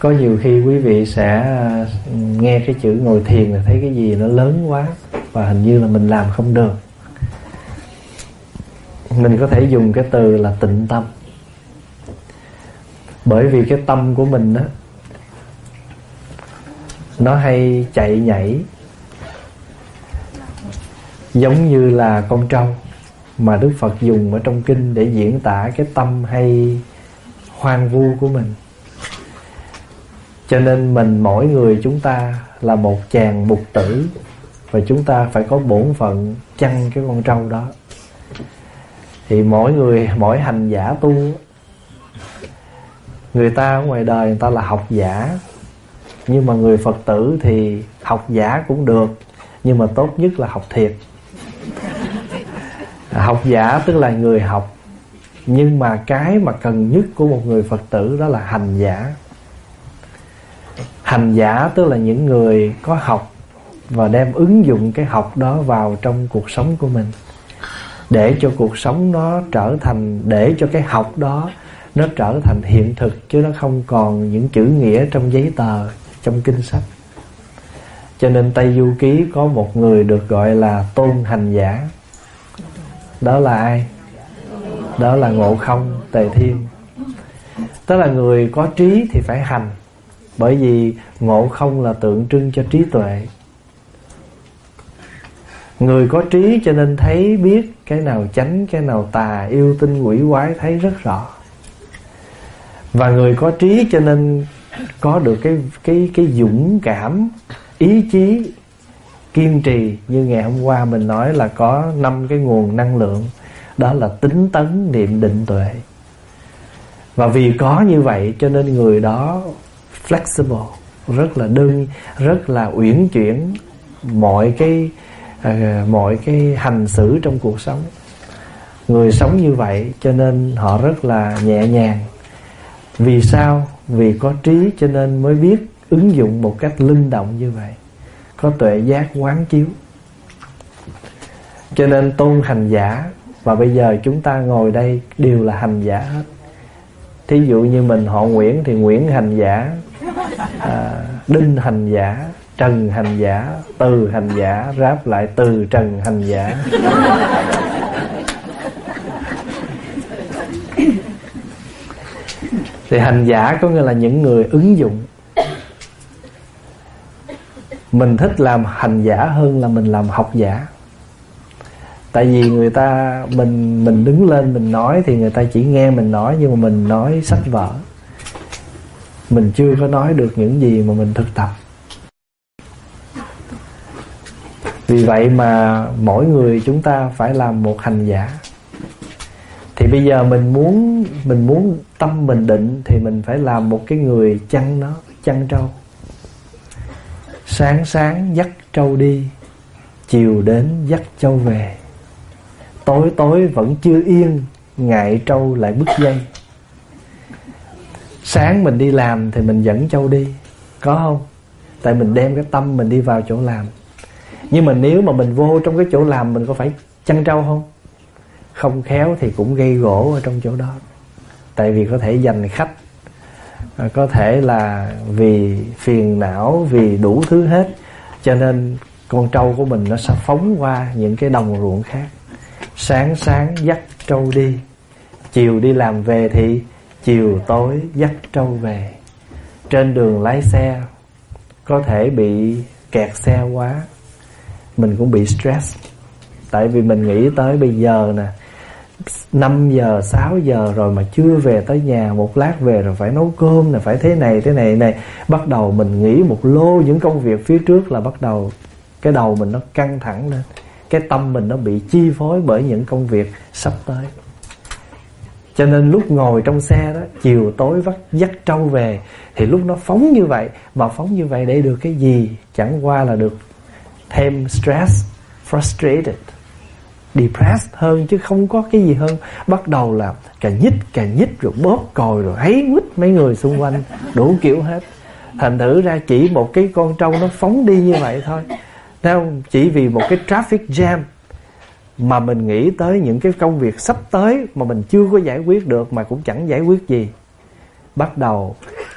Có nhiều khi quý vị sẽ nghe cái chữ ngồi thiền là thấy cái gì nó lớn quá và hình như là mình làm không được. Mình có thể dùng cái từ là tịnh tâm. Bởi vì cái tâm của mình á, nó hay chạy nhảy, giống như là con trâu mà Đức Phật dùng ở trong kinh để diễn tả cái tâm hay hoang vu của mình. Cho nên mỗi người chúng ta là một chàng mục tử, và chúng ta phải có bổn phận chăn cái con trâu đó. Thì mỗi hành giả tu, người ta ở ngoài đời người ta là học giả, nhưng mà người Phật tử thì học giả cũng được, nhưng mà tốt nhất là học thiệt. Học giả tức là người học, nhưng mà cái mà cần nhất của một người Phật tử đó là hành giả. Hành giả tức là những người có học và đem ứng dụng cái học đó vào trong cuộc sống của mình, để cho cuộc sống nó trở thành, để cho cái học đó nó trở thành hiện thực, chứ nó không còn những chữ nghĩa trong giấy tờ, trong kinh sách. Cho nên Tây Du Ký có một người được gọi là tôn hành giả. Đó là ai? Đó là Ngộ Không Tề Thiên. Tức là người có trí thì phải hành, bởi vì ngộ không là tượng trưng cho trí tuệ. Người có trí cho nên thấy biết cái nào chánh, cái nào tà, yêu tinh quỷ quái thấy rất rõ. Và người có trí cho nên có được cái dũng cảm, ý chí, kiên trì. Như ngày hôm qua mình nói là có 5 cái nguồn năng lượng, đó là tính tấn, niệm, định, tuệ. Và vì có như vậy cho nên người đó flexible, rất là uyển chuyển mọi cái hành xử trong cuộc sống. Người sống như vậy cho nên họ rất là nhẹ nhàng. Vì sao? Vì có trí cho nên mới biết ứng dụng một cách linh động như vậy, có tuệ giác quán chiếu. Cho nên tôn hành giả. Và bây giờ chúng ta ngồi đây đều là hành giả hết. Thí dụ như mình họ Nguyễn thì Nguyễn hành giả, Đinh hành giả, Trần hành giả, Từ hành giả, ráp lại Từ Trần hành giả. Thì hành giả có nghĩa là những người ứng dụng. Mình thích làm hành giả hơn là mình làm học giả. Tại vì người ta, mình đứng lên mình nói thì người ta chỉ nghe mình nói, nhưng mà mình nói sách vở, mình chưa có nói được những gì mà mình thực tập. Vì vậy mà mỗi người chúng ta phải làm một hành giả. Thì bây giờ mình muốn tâm mình định thì mình phải làm một cái người chăn nó, chăn trâu. Sáng sáng dắt trâu đi, chiều đến dắt trâu về. Tối tối vẫn chưa yên, ngại trâu lại bứt dây. Sáng mình đi làm thì mình dẫn trâu đi, có không? Tại mình đem cái tâm mình đi vào chỗ làm. Nhưng mà nếu mà mình vô trong cái chỗ làm, mình có phải chăn trâu không? Không khéo thì cũng gây gỗ ở trong chỗ đó. Tại vì có thể giành khách, có thể là vì phiền não, vì đủ thứ hết. Cho nên con trâu của mình nó sẽ phóng qua những cái đồng ruộng khác. Sáng sáng dắt trâu đi, chiều đi làm về thì chiều tối dắt trâu về. Trên đường lái xe có thể bị kẹt xe quá, mình cũng bị stress. Tại vì mình nghĩ tới bây giờ nè, 5 giờ, 6 giờ rồi mà chưa về tới nhà, một lát về rồi phải nấu cơm nè, phải thế này. Bắt đầu mình nghĩ một lô những công việc phía trước là bắt đầu cái đầu mình nó căng thẳng lên. Cái tâm mình nó bị chi phối bởi những công việc sắp tới. Cho nên lúc ngồi trong xe đó, chiều tối dắt trâu về, thì lúc nó phóng như vậy. Mà phóng như vậy để được cái gì? Chẳng qua là được thêm stress, frustrated, depressed hơn, chứ không có cái gì hơn. Bắt đầu là cà nhích rồi bóp còi rồi ấy quýt mấy người xung quanh, đủ kiểu hết. Thành thử ra chỉ một cái con trâu nó phóng đi như vậy thôi. Thấy không? Chỉ vì một cái traffic jam mà mình nghĩ tới những cái công việc sắp tới mà mình chưa có giải quyết được, mà cũng chẳng giải quyết gì. Bắt đầu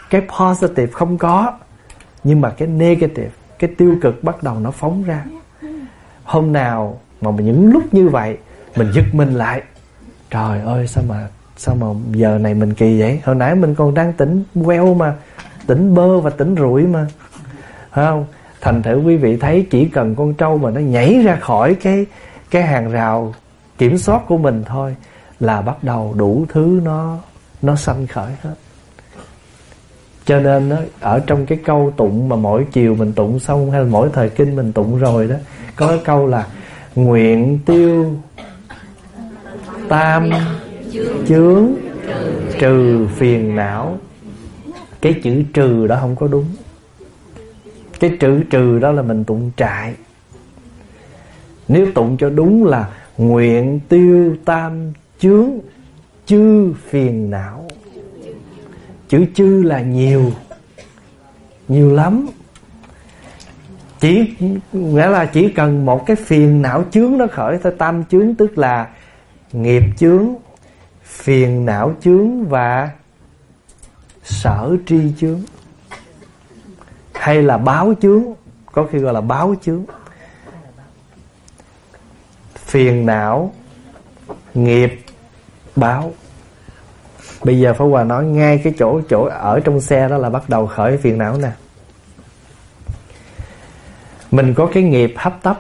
cái positive không có, nhưng mà cái negative, cái tiêu cực bắt đầu nó phóng ra. Hôm nào mà những lúc như vậy mình giật mình lại, trời ơi sao mà giờ này mình kỳ vậy, hồi nãy mình còn đang tỉnh queo mà, tỉnh bơ và tỉnh rụi mà, phải không? Thành thử quý vị thấy chỉ cần con trâu mà nó nhảy ra khỏi cái hàng rào kiểm soát của mình thôi là bắt đầu đủ thứ nó sanh khởi hết. Cho nên đó, ở trong cái câu tụng mà mỗi chiều mình tụng xong hay là mỗi thời kinh mình tụng rồi đó, có cái câu là nguyện tiêu tam chướng trừ phiền não. Cái chữ trừ đó không có đúng. Cái chữ trừ đó là mình tụng trại. Nếu tụng cho đúng là nguyện tiêu tam chướng chư phiền não. Chữ chư là nhiều, nhiều lắm. Nghĩa là chỉ cần một cái phiền não chướng nó khởi thôi. Tam chướng tức là nghiệp chướng, phiền não chướng và sở tri chướng, hay là báo chướng, có khi gọi là báo chướng. Phiền não, nghiệp, báo. Bây giờ Pháp Hòa nói ngay cái chỗ ở trong xe đó là bắt đầu khởi phiền não nè. Mình có cái nghiệp hấp tấp,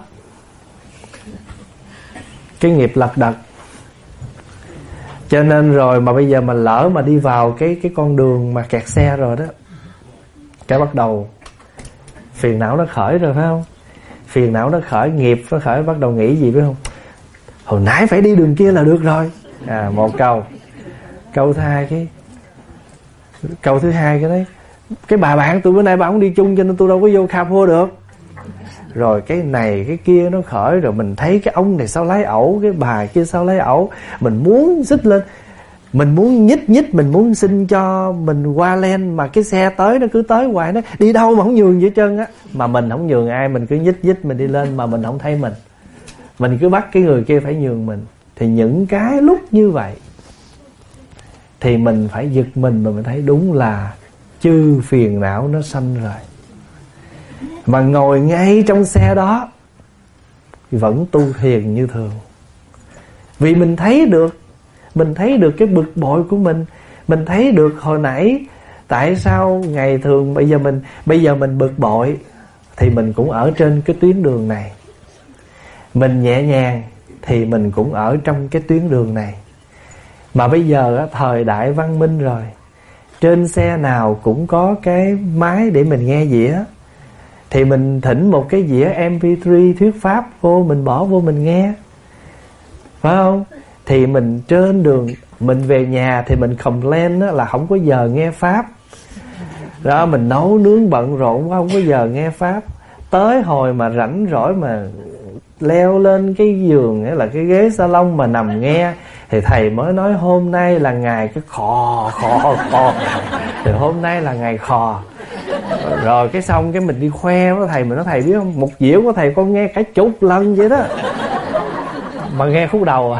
cái nghiệp lật đật, cho nên rồi mà bây giờ mà lỡ mà đi vào cái con đường mà kẹt xe rồi đó, cái bắt đầu phiền não nó khởi rồi, phải không? Phiền não nó khởi, nghiệp nó khởi, bắt đầu nghĩ gì biết không? Hồi nãy phải đi đường kia là được rồi. Một câu. Câu thứ hai cái đấy, cái bà bạn tôi bữa nay bà không đi chung cho nên tôi đâu có vô Capo được. Rồi cái này cái kia nó khởi, rồi mình thấy cái ông này sao lái ẩu, cái bà kia sao lái ẩu, mình muốn xích lên, mình muốn nhích, mình muốn xin cho mình qua len, mà cái xe tới nó cứ tới hoài, nó đi đâu mà không nhường gì hết trơn á. Mà mình không nhường ai, mình cứ nhích mình đi lên mà mình không thấy mình cứ bắt cái người kia phải nhường mình. Thì những cái lúc như vậy thì mình phải giật mình mà mình thấy đúng là chư phiền não nó sanh rồi. Mà ngồi ngay trong xe đó vẫn tu thiền như thường. Vì mình thấy được cái bực bội của mình thấy được hồi nãy tại sao ngày thường bây giờ mình bực bội thì mình cũng ở trên cái tuyến đường này. Mình nhẹ nhàng thì mình cũng ở trong cái tuyến đường này. Mà bây giờ thời đại văn minh rồi, trên xe nào cũng có cái máy để mình nghe dĩa, thì mình thỉnh một cái dĩa MP3 thuyết pháp vô, mình bỏ vô mình nghe, phải không? Thì mình trên đường, mình về nhà thì mình complain là không có giờ nghe pháp đó, mình nấu nướng bận rộn quá không có giờ nghe pháp. Tới hồi mà rảnh rỗi mà leo lên cái giường hay là cái ghế salon mà nằm nghe, thì thầy mới nói hôm nay là ngày cái khò thì hôm nay là ngày khò. Rồi cái xong cái mình đi khoe với thầy, mình nói thầy biết không, một diễu của thầy con nghe cả chục lần vậy đó, mà nghe khúc đầu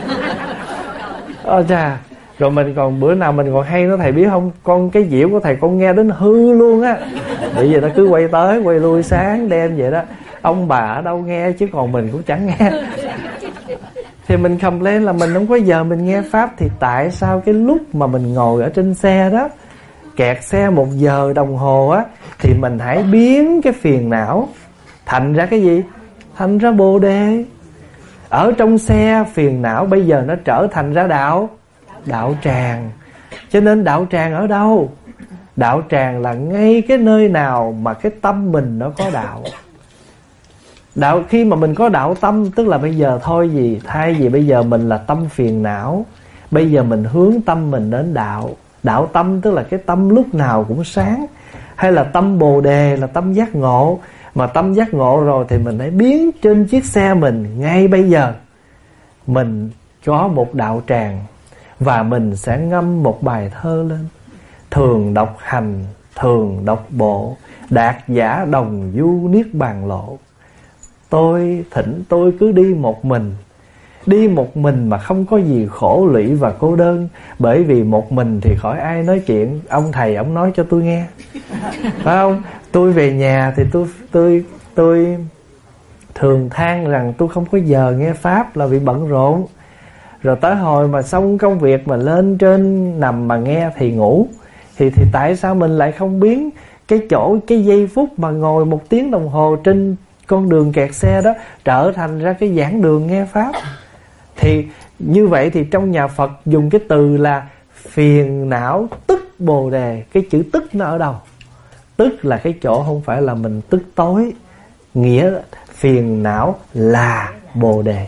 chà. Rồi mình còn bữa nào mình còn hay nói thầy biết không, con cái diễu của thầy con nghe đến hư luôn á. Bây giờ nó cứ quay tới quay lui sáng đêm vậy đó, ông bà ở đâu nghe chứ còn mình cũng chẳng nghe. Thì mình complain là mình không có giờ mình nghe pháp. Thì tại sao cái lúc mà mình ngồi ở trên xe đó, kẹt xe 1 giờ đồng hồ á, thì mình hãy biến cái phiền não thành ra cái gì? Thành ra Bồ Đề. Ở trong xe phiền não bây giờ nó trở thành ra đạo tràng. Cho nên đạo tràng ở đâu? Đạo tràng là ngay cái nơi nào mà cái tâm mình nó có đạo. Khi mà mình có đạo tâm, tức là bây giờ thôi gì, thay vì bây giờ mình là tâm phiền não, bây giờ mình hướng tâm mình đến đạo. Đạo tâm tức là cái tâm lúc nào cũng sáng, hay là tâm Bồ Đề là tâm giác ngộ. Mà tâm giác ngộ rồi thì mình hãy biến trên chiếc xe mình ngay bây giờ mình có một đạo tràng, và mình sẽ ngâm một bài thơ lên: thường đọc hành, thường đọc bộ, đạt giả đồng du niết bàn lộ. Tôi cứ đi một mình, Đi một mình mà không có gì khổ lụy và cô đơn. Bởi vì một mình thì khỏi ai nói chuyện. Ông thầy ông nói cho tôi nghe, phải không? Tôi về nhà thì tôi thường than rằng tôi không có giờ nghe pháp là vì bận rộn. Rồi tới hồi mà xong công việc mà lên trên nằm mà nghe thì ngủ. Thì tại sao mình lại không biến cái giây phút mà ngồi 1 tiếng đồng hồ trên con đường kẹt xe đó trở thành ra cái giảng đường nghe pháp? Thì như vậy thì trong nhà Phật dùng cái từ là phiền não tức bồ đề. Cái chữ tức nó ở đâu? Tức là cái chỗ không phải là mình tức tối. Nghĩa phiền não là bồ đề,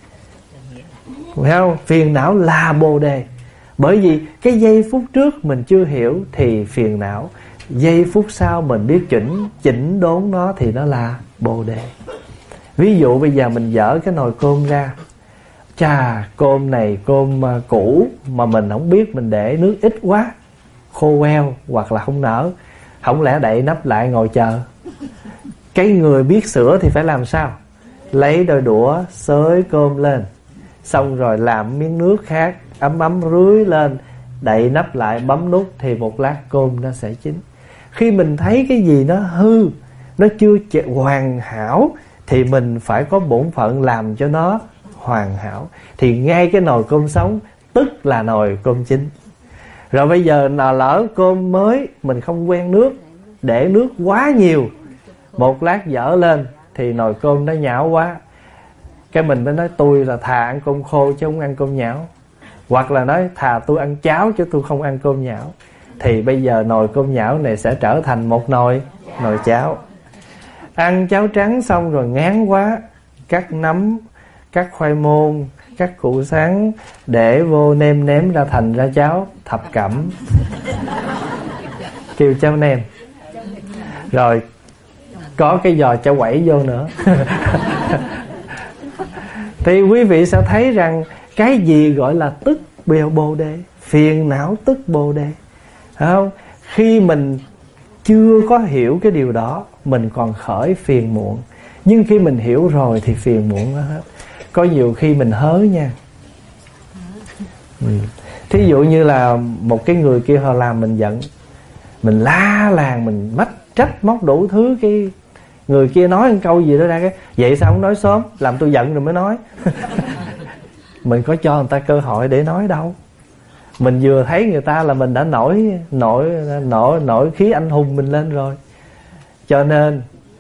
phải không? Phiền não là bồ đề. Bởi vì cái giây phút trước mình chưa hiểu thì phiền não, giây phút sau mình biết chỉnh đốn nó thì nó là bồ đề. Ví dụ bây giờ mình dỡ cái nồi cơm ra, chà, cơm này cơm cũ mà mình không biết, mình để nước ít quá, khô queo hoặc là không nở. Không lẽ đậy nắp lại ngồi chờ? Cái người biết sửa thì phải làm sao? Lấy đôi đũa xới cơm lên, xong rồi làm miếng nước khác ấm ấm rưới lên, đậy nắp lại bấm nút thì một lát cơm nó sẽ chín. Khi mình thấy cái gì nó hư, nó chưa hoàn hảo thì mình phải có bổn phận làm cho nó hoàn hảo. Thì ngay cái nồi cơm sống tức là nồi cơm chín. Rồi bây giờ nào lỡ cơm mới mình không quen nước, để nước quá nhiều, một lát dở lên thì nồi cơm nó nhão quá. Cái mình mới nói tôi là thà ăn cơm khô chứ không ăn cơm nhão. Hoặc là nói thà tôi ăn cháo chứ tôi không ăn cơm nhão. Thì bây giờ nồi cơm nhão này sẽ trở thành một nồi cháo. Ăn cháo trắng xong rồi ngán quá, cắt nấm, cắt khoai môn, cắt củ sắn để vô nêm nếm ra thành ra cháo thập cẩm, kêu cháo nem. Rồi có cái giò cháo quẩy vô nữa. Thì quý vị sẽ thấy rằng cái gì gọi là tức bồ đề? Phiền não tức bồ đề, phải không? Khi mình chưa có hiểu cái điều đó, mình còn khởi phiền muộn. Nhưng khi mình hiểu rồi thì phiền muộn nó hết. Có nhiều khi mình hớ nha. Thí dụ như là một cái người kia họ làm mình giận, mình la làng, mình trách móc đủ thứ. Cái người kia nói một câu gì đó ra, cái vậy sao không nói sớm, làm tôi giận rồi mới nói. Mình có cho người ta cơ hội để nói đâu. Mình vừa thấy người ta là mình đã nổi khí anh hùng mình lên rồi. Cho nên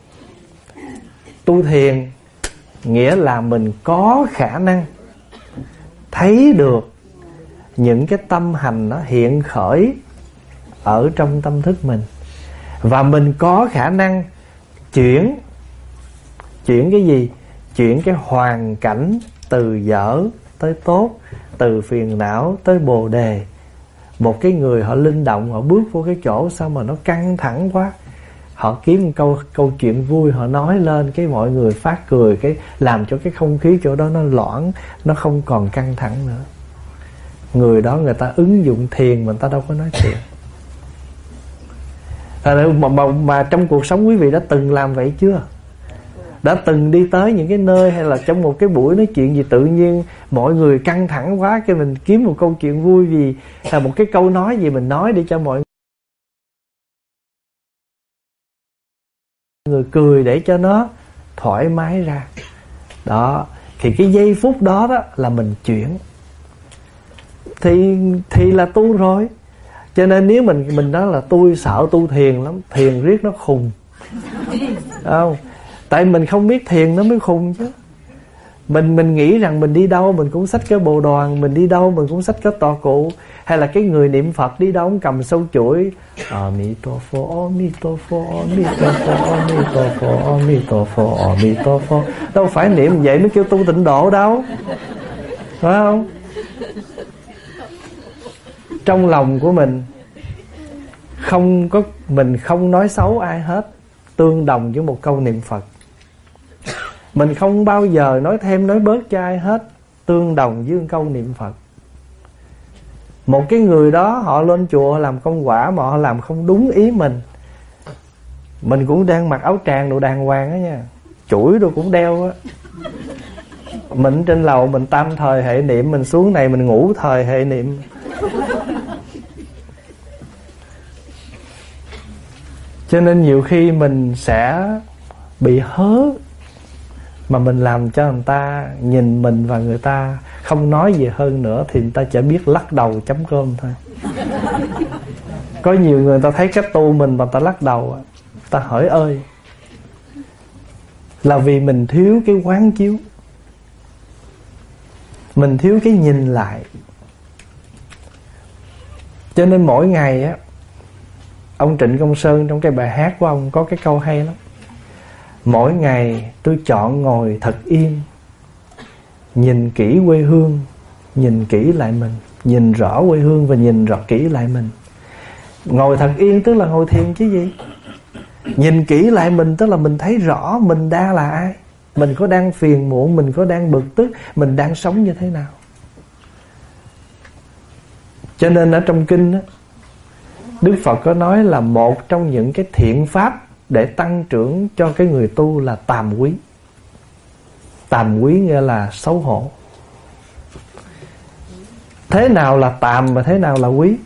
tu thiền nghĩa là mình có khả năng thấy được những cái tâm hành nó hiện khởi ở trong tâm thức mình. Và mình có khả năng chuyển cái gì? Chuyển cái hoàn cảnh từ dở tới tốt, từ phiền não tới bồ đề. Một cái người họ linh động, họ bước vô cái chỗ sao mà nó căng thẳng quá, họ kiếm một câu chuyện vui họ nói lên, cái mọi người phát cười, cái làm cho cái không khí chỗ đó nó loãng, nó không còn căng thẳng nữa. Người đó người ta ứng dụng thiền mà người ta đâu có nói thiền. Mà trong cuộc sống quý vị đã từng làm vậy chưa? Đã từng đi tới những cái nơi hay là trong một cái buổi nói chuyện gì tự nhiên mọi người căng thẳng quá, cái mình kiếm một câu chuyện vui gì, là một cái câu nói gì mình nói để cho mọi người cười để cho nó thoải mái ra. Đó, thì cái giây phút đó đó là mình chuyển thì là tu rồi. Cho nên nếu mình nói là tôi sợ tu thiền lắm, thiền riết nó khùng, không? Tại mình không biết thiền nó mới khùng chứ. Mình nghĩ rằng mình đi đâu mình cũng xách cái bồ đoàn, mình đi đâu mình cũng xách cái tọa cụ. Hay là cái người niệm Phật đi đâu cũng cầm sâu chuỗi Amitophô, Amitophô, Amitophô, Amitophô, Amitophô, Amitophô. Đâu phải niệm vậy mới kêu tu tịnh độ đâu, phải không? Trong lòng của mình mình không nói xấu ai hết, tương đồng với một câu niệm Phật. Mình không bao giờ nói thêm nói bớt cho ai hết, tương đồng với một câu niệm Phật. Một cái người đó họ lên chùa làm công quả mà họ làm không đúng ý mình cũng đang mặc áo tràng đồ đàng hoàng á nha, chuỗi đồ cũng đeo á, Mình trên lầu mình tam thời hệ niệm, mình xuống này mình ngủ thời hệ niệm. Cho nên nhiều khi mình sẽ bị hớ, mà mình làm cho người ta nhìn mình và người ta không nói gì hơn nữa, thì người ta chỉ biết lắc đầu chấm cơm thôi. Có nhiều người ta thấy cách tu mình mà ta lắc đầu, ta hỏi ơi, là vì mình thiếu cái quán chiếu, mình thiếu cái nhìn lại. Cho nên mỗi ngày á, ông Trịnh Công Sơn trong cái bài hát của ông có cái câu hay lắm: mỗi ngày tôi chọn ngồi thật yên, nhìn kỹ quê hương, nhìn kỹ lại mình, nhìn rõ quê hương và nhìn rõ kỹ lại mình. Ngồi thật yên tức là ngồi thiền chứ gì. Nhìn kỹ lại mình tức là mình thấy rõ mình đang là ai, mình có đang phiền muộn, mình có đang bực tức, mình đang sống như thế nào. Cho nên ở trong kinh đó, Đức Phật có nói là một trong những cái thiện pháp để tăng trưởng cho cái người tu là tàm quý. Tàm quý nghĩa là xấu hổ. Thế nào là tàm và thế nào là quý?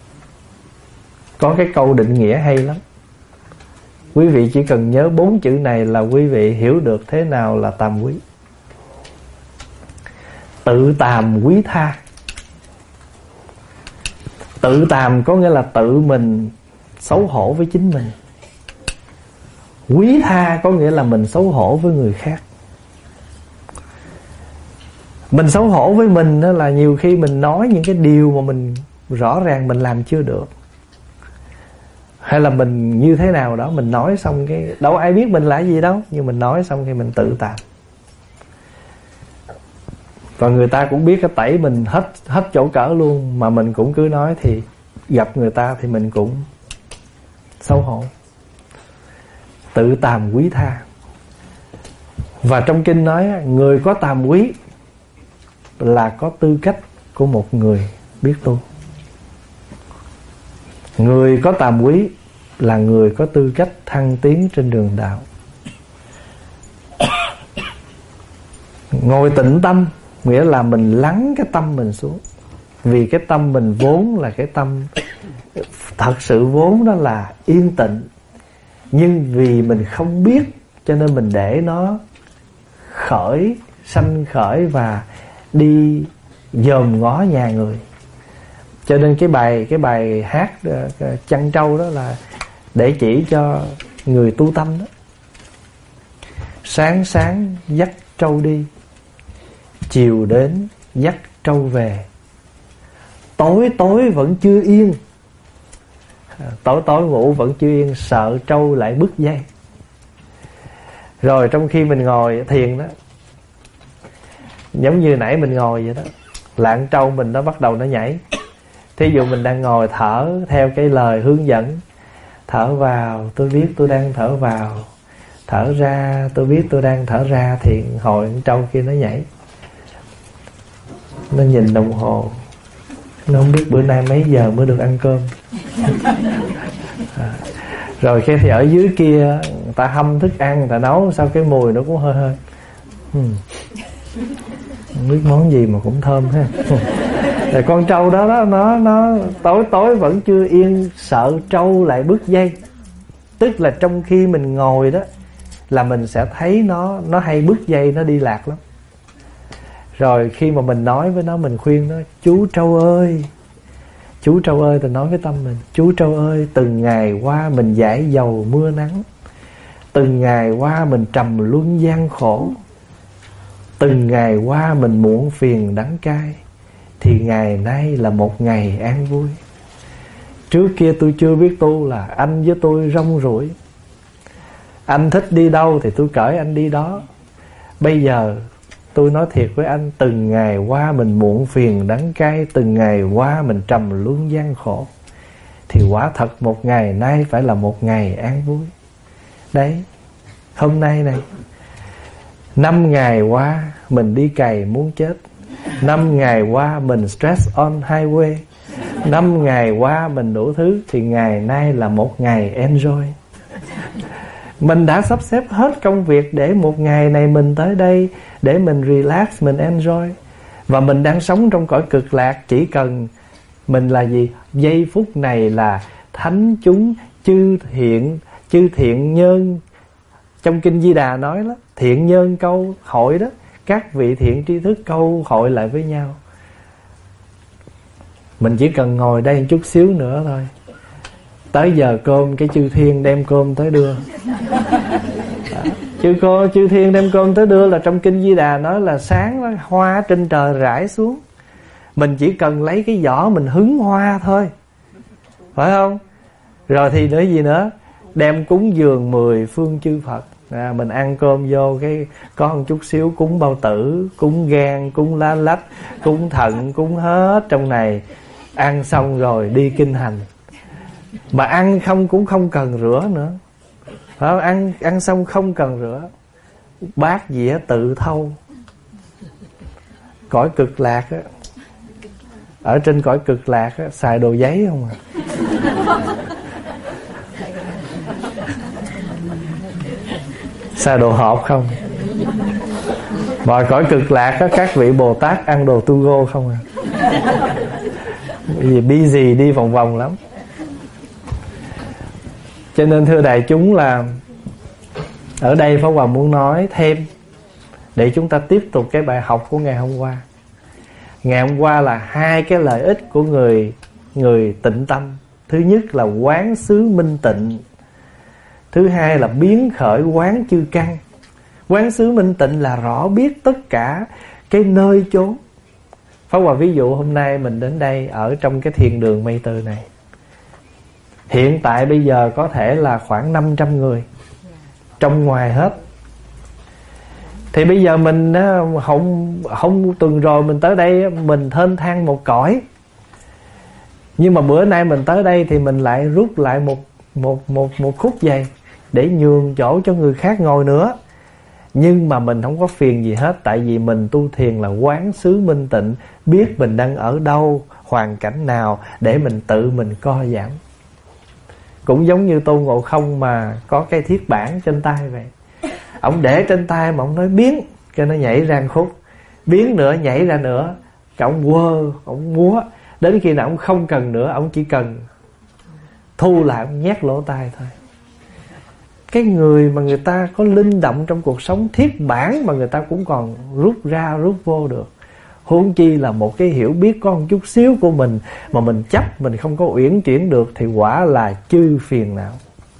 Có cái câu định nghĩa hay lắm. Quý vị chỉ cần nhớ 4 chữ này là quý vị hiểu được thế nào là tàm quý. Tự tàm quý tha. Tự tàm có nghĩa là tự mình xấu hổ với chính mình. Quý tha có nghĩa là mình xấu hổ với người khác. Mình xấu hổ với mình đó là nhiều khi mình nói những cái điều mà mình rõ ràng mình làm chưa được, hay là mình như thế nào đó, mình nói xong cái đâu ai biết mình là gì đâu, nhưng mình nói xong thì mình tự tàm. Và người ta cũng biết cái tẩy mình hết chỗ cỡ luôn, mà mình cũng cứ nói, thì gặp người ta thì mình cũng xấu hổ. Tự tàm quý tha. Và trong kinh nói người có tàm quý là có tư cách của một người biết tu. Người có tàm quý là người có tư cách thăng tiến trên đường đạo. Ngồi tĩnh tâm nghĩa là mình lắng cái tâm mình xuống. Vì cái tâm mình vốn là cái tâm, thật sự vốn đó là yên tịnh, nhưng vì mình không biết cho nên mình để nó sanh khởi và đi dòm ngó nhà người. Cho nên cái bài hát Chăn Trâu đó là để chỉ cho người tu tâm đó. Sáng sáng dắt trâu đi, chiều đến dắt trâu về, tối tối vẫn chưa yên, tối tối ngủ vẫn chưa yên, sợ trâu lại bứt dây. Rồi trong khi mình ngồi thiền đó, giống như nãy mình ngồi vậy đó, lạng trâu mình nó bắt đầu nó nhảy. Thí dụ mình đang ngồi thở theo cái lời hướng dẫn, thở vào tôi biết tôi đang thở vào, thở ra tôi biết tôi đang thở ra, thì hồi trâu kia nó nhảy, nó nhìn đồng hồ, nó không biết bữa nay mấy giờ mới được ăn cơm. Rồi khi thì ở dưới kia người ta hâm thức ăn, người ta nấu sao cái mùi nó cũng hơi hơi không biết món gì mà cũng thơm ha. Rồi con trâu đó nó tối tối vẫn chưa yên, sợ trâu lại bứt dây. Tức là trong khi mình ngồi đó là mình sẽ thấy nó hay bứt dây, nó đi lạc lắm. Rồi khi mà mình nói với nó, mình khuyên nó: chú trâu ơi, chú trâu ơi, tôi nói với tâm mình: chú trâu ơi, từng ngày qua mình dãi dầu mưa nắng, từng ngày qua mình trầm luân gian khổ, từng ngày qua mình muộn phiền đắng cay, thì ngày nay là một ngày an vui. Trước kia tôi chưa biết tu là anh với tôi rong ruổi, anh thích đi đâu thì tôi cởi anh đi đó. Bây giờ tôi nói thiệt với anh, từng ngày qua mình muộn phiền đắng cay, từng ngày qua mình trầm luân gian khổ, thì quả thật một ngày nay phải là một ngày an vui. Đấy, hôm nay này, 5 ngày qua mình đi cày muốn chết, 5 ngày qua mình stress on highway, 5 ngày qua mình đủ thứ, thì ngày nay là một ngày enjoy. Mình đã sắp xếp hết công việc để một ngày này mình tới đây, để mình relax, mình enjoy. Và mình đang sống trong cõi cực lạc. Chỉ cần mình là gì? Giây phút này là thánh chúng chư thiện nhân. Trong Kinh Di Đà nói đó, thiện nhân câu hội đó, các vị thiện tri thức câu hội lại với nhau. Mình chỉ cần ngồi đây chút xíu nữa thôi, tới giờ cơm cái chư thiên đem cơm tới đưa. Chư thiên đem cơm tới đưa là trong Kinh Di Đà nói là sáng hoa trên trời rải xuống. Mình chỉ cần lấy cái giỏ mình hứng hoa thôi, phải không? Rồi thì nữa gì nữa? Đem cúng dường 10 phương chư Phật. Mình ăn cơm vô cái có một chút xíu cúng bao tử, cúng gan, cúng lá lách, cúng thận, cúng hết trong này. Ăn xong rồi đi kinh hành. Mà ăn không cũng không cần rửa nữa, phải không? Ăn xong không cần rửa, bát dĩa tự thâu. Cõi cực lạc á, ở trên cõi cực lạc á, xài đồ giấy không à. Xài đồ hộp không. Mà cõi cực lạc á, các vị Bồ Tát ăn đồ tu go không à. Vì busy đi vòng vòng lắm. Cho nên thưa đại chúng là ở đây Pháp Hòa muốn nói thêm để chúng ta tiếp tục cái bài học của ngày hôm qua. Ngày hôm qua là 2 cái lợi ích của người tịnh tâm. Thứ nhất là quán xứ minh tịnh. Thứ hai là biến khởi quán chư căn. Quán xứ minh tịnh là rõ biết tất cả cái nơi chốn. Pháp Hòa ví dụ hôm nay mình đến đây ở trong cái thiền đường Mây Từ này. Hiện tại bây giờ có thể là khoảng 500 người, trong ngoài hết. Thì bây giờ mình không tuần rồi mình tới đây mình thênh thang một cõi. Nhưng mà bữa nay mình tới đây thì mình lại rút lại một khúc giày để nhường chỗ cho người khác ngồi nữa. Nhưng mà mình không có phiền gì hết, tại vì mình tu thiền là quán xứ minh tịnh, biết mình đang ở đâu, hoàn cảnh nào để mình tự mình co giảm. Cũng giống như Tôn Ngộ Không mà có cái thiết bản trên tay vậy. Ông để trên tay mà ông nói biến, cho nó nhảy ra một khúc, biến nữa nhảy ra nữa. Ông quơ, ông múa, đến khi nào ông không cần nữa, ông chỉ cần thu lại, ông nhét lỗ tai thôi. Cái người mà người ta có linh động trong cuộc sống thiết bản mà người ta cũng còn rút ra rút vô được, huống chi là một cái hiểu biết có một chút xíu của mình mà mình chấp mình không có uyển chuyển được, thì quả là chư phiền não.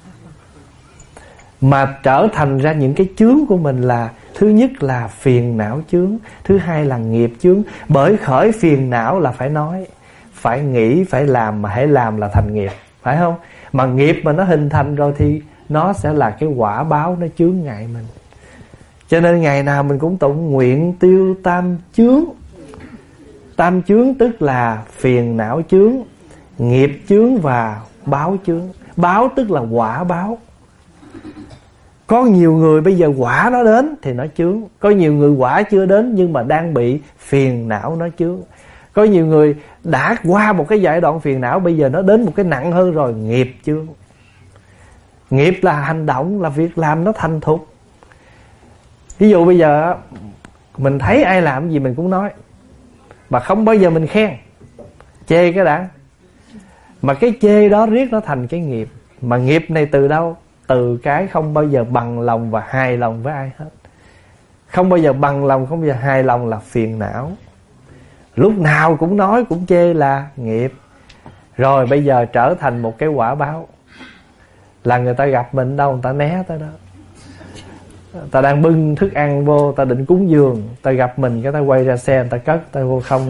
Mà trở thành ra những cái chướng của mình là thứ nhất là phiền não chướng, thứ hai là nghiệp chướng. Bởi khởi phiền não là phải nói, phải nghĩ, phải làm, mà hãy làm là thành nghiệp, phải không? Mà nghiệp mà nó hình thành rồi thì nó sẽ là cái quả báo, nó chướng ngại mình. Cho nên ngày nào mình cũng tụng nguyện tiêu tam chướng. Tam chướng tức là phiền não chướng, nghiệp chướng và báo chướng. Báo tức là quả báo. Có nhiều người bây giờ quả nó đến thì nó chướng. Có nhiều người quả chưa đến nhưng mà đang bị phiền não nó chướng. Có nhiều người đã qua một cái giai đoạn phiền não, bây giờ nó đến một cái nặng hơn rồi, nghiệp chướng. Nghiệp là hành động, là việc làm nó thành thục. Ví dụ bây giờ mình thấy ai làm gì mình cũng nói, mà không bao giờ mình khen, chê cái đã. Mà cái chê đó riết nó thành cái nghiệp. Mà nghiệp này từ đâu? Từ cái không bao giờ bằng lòng và hài lòng với ai hết. Không bao giờ bằng lòng, không bao giờ hài lòng là phiền não. Lúc nào cũng nói cũng chê là nghiệp. Rồi bây giờ trở thành một cái quả báo, là người ta gặp mình đâu người ta né tới đó. Ta đang bưng thức ăn vô, ta định cúng dường, ta gặp mình cái ta quay ra xe, người ta cất, ta vô không,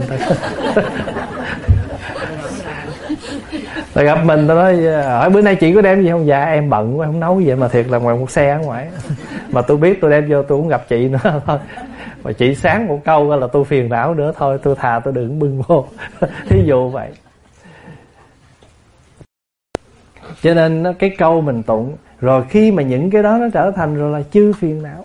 ta gặp mình, ta nói hỏi bữa nay chị có đem gì không? Dạ em bận quá không nấu vậy, mà thiệt là ngoài một xe ở ngoài. Mà tôi biết tôi đem vô tôi cũng gặp chị nữa thôi. Mà chị sáng một câu là tôi phiền não nữa thôi, tôi thà tôi đừng bưng vô. Thí dụ vậy. Cho nên cái câu mình tụng, rồi khi mà những cái đó nó trở thành rồi là chư phiền não.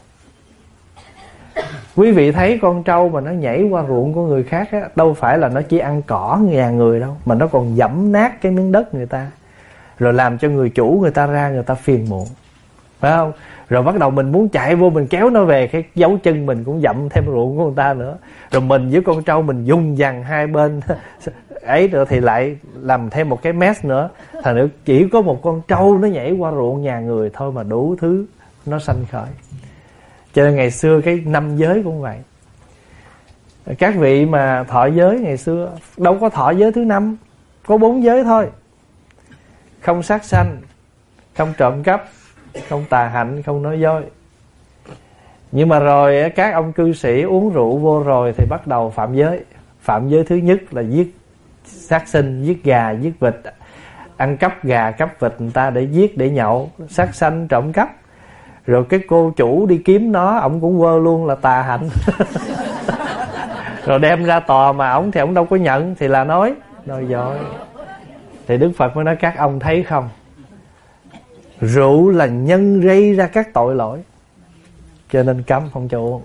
Quý vị thấy con trâu mà nó nhảy qua ruộng của người khác á, đâu phải là nó chỉ ăn cỏ nhà người đâu, mà nó còn dẫm nát cái miếng đất người ta, rồi làm cho người chủ người ta ra người ta phiền muộn. phải không? Rồi bắt đầu mình muốn chạy vô mình kéo nó về, cái dấu chân mình cũng dậm thêm ruộng của người ta nữa. Rồi mình với con trâu mình dùng dằn hai bên ấy nữa thì lại làm thêm một cái mess nữa. Thành nữa chỉ có một con trâu nó nhảy qua ruộng nhà người thôi mà đủ thứ nó sanh khởi. Cho nên ngày xưa cái năm giới cũng vậy. Các vị mà thọ giới ngày xưa đâu có thọ giới thứ 5, có 4 giới thôi. Không sát sanh, không trộm cắp, không tà hạnh, không nói dối. Nhưng mà rồi các ông cư sĩ uống rượu vô rồi thì bắt đầu phạm giới. Phạm giới thứ nhất là giết sát sinh, giết gà, giết vịt, ăn cắp gà, cắp vịt người ta để giết, để nhậu, sát sanh, trộm cắp. Rồi cái cô chủ đi kiếm nó, ổng cũng quơ luôn là tà hạnh. Rồi đem ra tòa mà ổng thì ổng đâu có nhận, thì là nói dối. Thì Đức Phật mới nói các ông thấy không, rượu là nhân gây ra các tội lỗi, cho nên cấm không cho uống.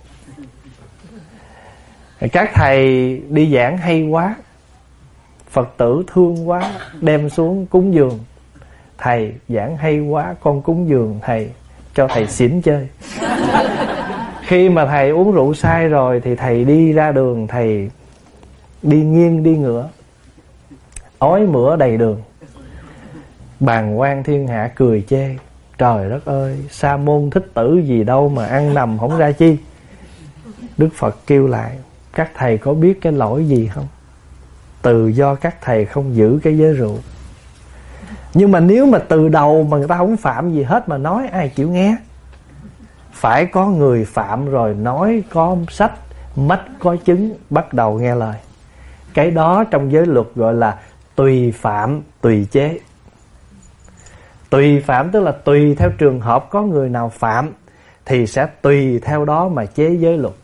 Các thầy đi giảng hay quá, Phật tử thương quá, đem xuống cúng dường. Thầy giảng hay quá, con cúng dường thầy, cho thầy xỉn chơi. Khi mà thầy uống rượu say rồi thì thầy đi ra đường, thầy đi nghiêng đi ngửa, ói mửa đầy đường. Bàng quan thiên hạ cười chê, trời đất ơi, sa môn thích tử gì đâu mà ăn nằm không ra chi. Đức Phật kêu lại, các thầy có biết cái lỗi gì không? Từ do các thầy không giữ cái giới rượu. Nhưng mà nếu mà từ đầu mà người ta không phạm gì hết mà nói, ai chịu nghe? Phải có người phạm rồi nói có sách, mắt có chứng, bắt đầu nghe lời. Cái đó trong giới luật gọi là tùy phạm tùy chế. Tùy phạm tức là tùy theo trường hợp, có người nào phạm thì sẽ tùy theo đó mà chế giới luật.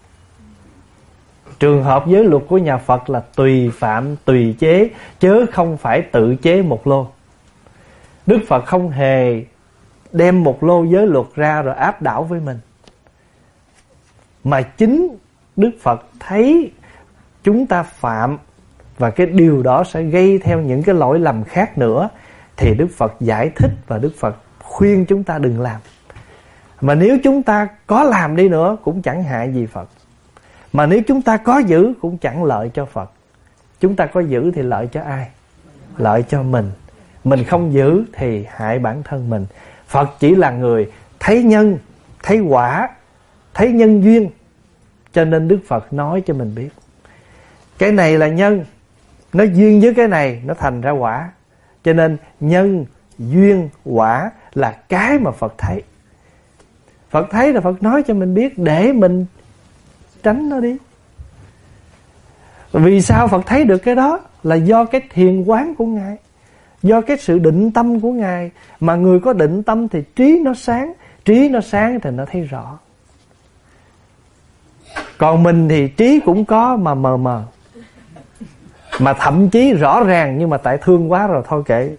Trường hợp giới luật của nhà Phật là tùy phạm tùy chế, chứ không phải tự chế một lô. Đức Phật không hề đem một lô giới luật ra rồi áp đảo với mình, mà chính Đức Phật thấy chúng ta phạm và cái điều đó sẽ gây theo những cái lỗi lầm khác nữa, thì Đức Phật giải thích và Đức Phật khuyên chúng ta đừng làm. Mà nếu chúng ta có làm đi nữa cũng chẳng hại gì Phật, mà nếu chúng ta có giữ cũng chẳng lợi cho Phật. Chúng ta có giữ thì lợi cho ai? Lợi cho mình. Mình không giữ thì hại bản thân mình. Phật chỉ là người thấy nhân, thấy quả, thấy nhân duyên, cho nên Đức Phật nói cho mình biết cái này là nhân, nó duyên với cái này, nó thành ra quả. Cho nên nhân, duyên, quả là cái mà Phật thấy. Phật thấy là Phật nói cho mình biết để mình tránh nó đi. Vì sao Phật thấy được cái đó? Là do cái thiền quán của Ngài, do cái sự định tâm của Ngài. Mà người có định tâm thì trí nó sáng, trí nó sáng thì nó thấy rõ. Còn mình thì trí cũng có mà mờ mờ, mà thậm chí rõ ràng nhưng mà tại thương quá rồi thôi kệ.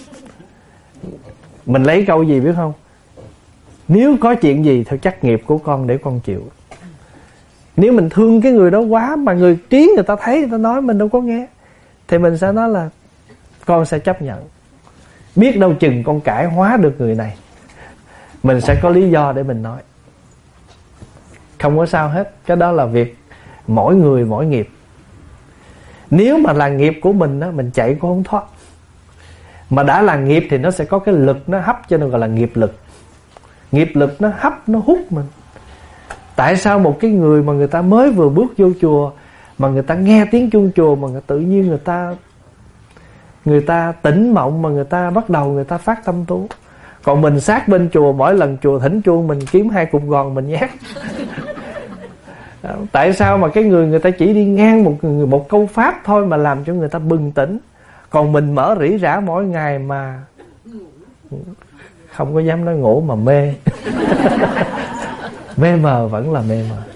Mình lấy câu gì biết không? Nếu có chuyện gì thôi chắc nghiệp của con để con chịu. Nếu mình thương cái người đó quá mà người trí người ta thấy, người ta nói mình đâu có nghe, thì mình sẽ nói là con sẽ chấp nhận. Biết đâu chừng con cải hóa được người này, mình sẽ có lý do để mình nói. Không có sao hết. Cái đó là việc mỗi người mỗi nghiệp. Nếu mà là nghiệp của mình đó, mình chạy cũng không thoát. Mà đã là nghiệp thì nó sẽ có cái lực nó hấp, cho nên gọi là nghiệp lực. Nghiệp lực nó hấp, nó hút mình. Tại sao một cái người mà người ta mới vừa bước vô chùa, mà người ta nghe tiếng chuông chùa, mà tự nhiên người ta tỉnh mộng, mà người ta bắt đầu người ta phát tâm tu. Còn mình sát bên chùa, mỗi lần chùa thỉnh chuông mình kiếm 2 cục gòn mình nhét. Tại sao mà cái người ta chỉ đi ngang một câu pháp thôi mà làm cho người ta bừng tỉnh, còn mình mở rỉ rả mỗi ngày mà không có dám nói ngủ mà mê. Mê mờ vẫn là mê mờ.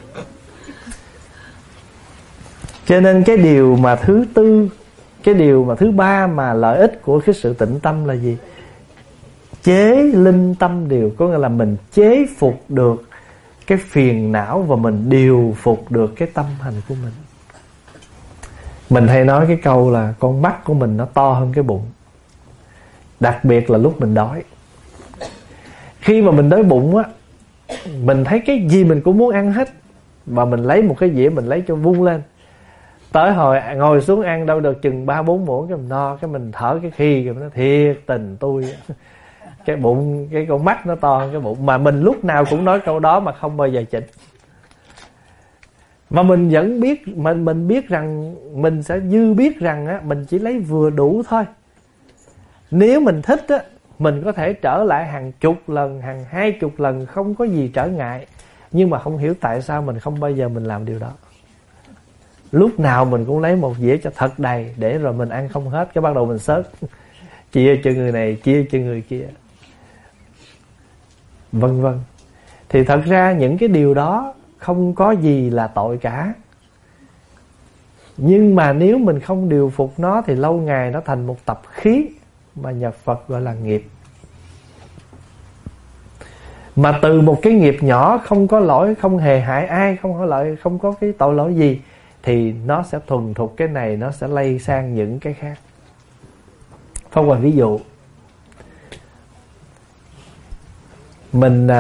Cho nên cái điều mà thứ tư, cái điều mà thứ ba mà lợi ích của cái sự tĩnh tâm là gì? Chế linh tâm điều, có nghĩa là mình chế phục được cái phiền não và mình điều phục được cái tâm hành của mình. Mình hay nói cái câu là con mắt của mình nó to hơn cái bụng, đặc biệt là lúc mình đói. Khi mà mình đói bụng á, mình thấy cái gì mình cũng muốn ăn hết, mà mình lấy một cái dĩa mình lấy cho vung lên, tới hồi ngồi xuống ăn đâu được chừng 3-4 muỗng cái mình no, cái mình thở cái khi rồi nó thiệt tình tôi cái bụng, cái con mắt nó to hơn cái bụng. Mà mình lúc nào cũng nói câu đó mà không bao giờ chỉnh. Mà mình vẫn biết, mình biết rằng mình sẽ dư biết rằng á, mình chỉ lấy vừa đủ thôi. Nếu mình thích á, mình có thể trở lại hàng chục lần, hàng 20 lần, không có gì trở ngại. Nhưng mà không hiểu tại sao mình không bao giờ mình làm điều đó. Lúc nào mình cũng lấy một dĩa cho thật đầy, để rồi mình ăn không hết, cái bắt đầu mình xớt, chia cho người này, chia cho người kia, vân vân. Thì thật ra những cái điều đó không có gì là tội cả. Nhưng mà nếu mình không điều phục nó thì lâu ngày nó thành một tập khí mà nhà Phật gọi là nghiệp. Mà từ một cái nghiệp nhỏ không có lỗi, không hề hại ai, không có cái tội lỗi gì, thì nó sẽ thuần thục cái này, nó sẽ lây sang những cái khác. Phong Hoài ví dụ, mình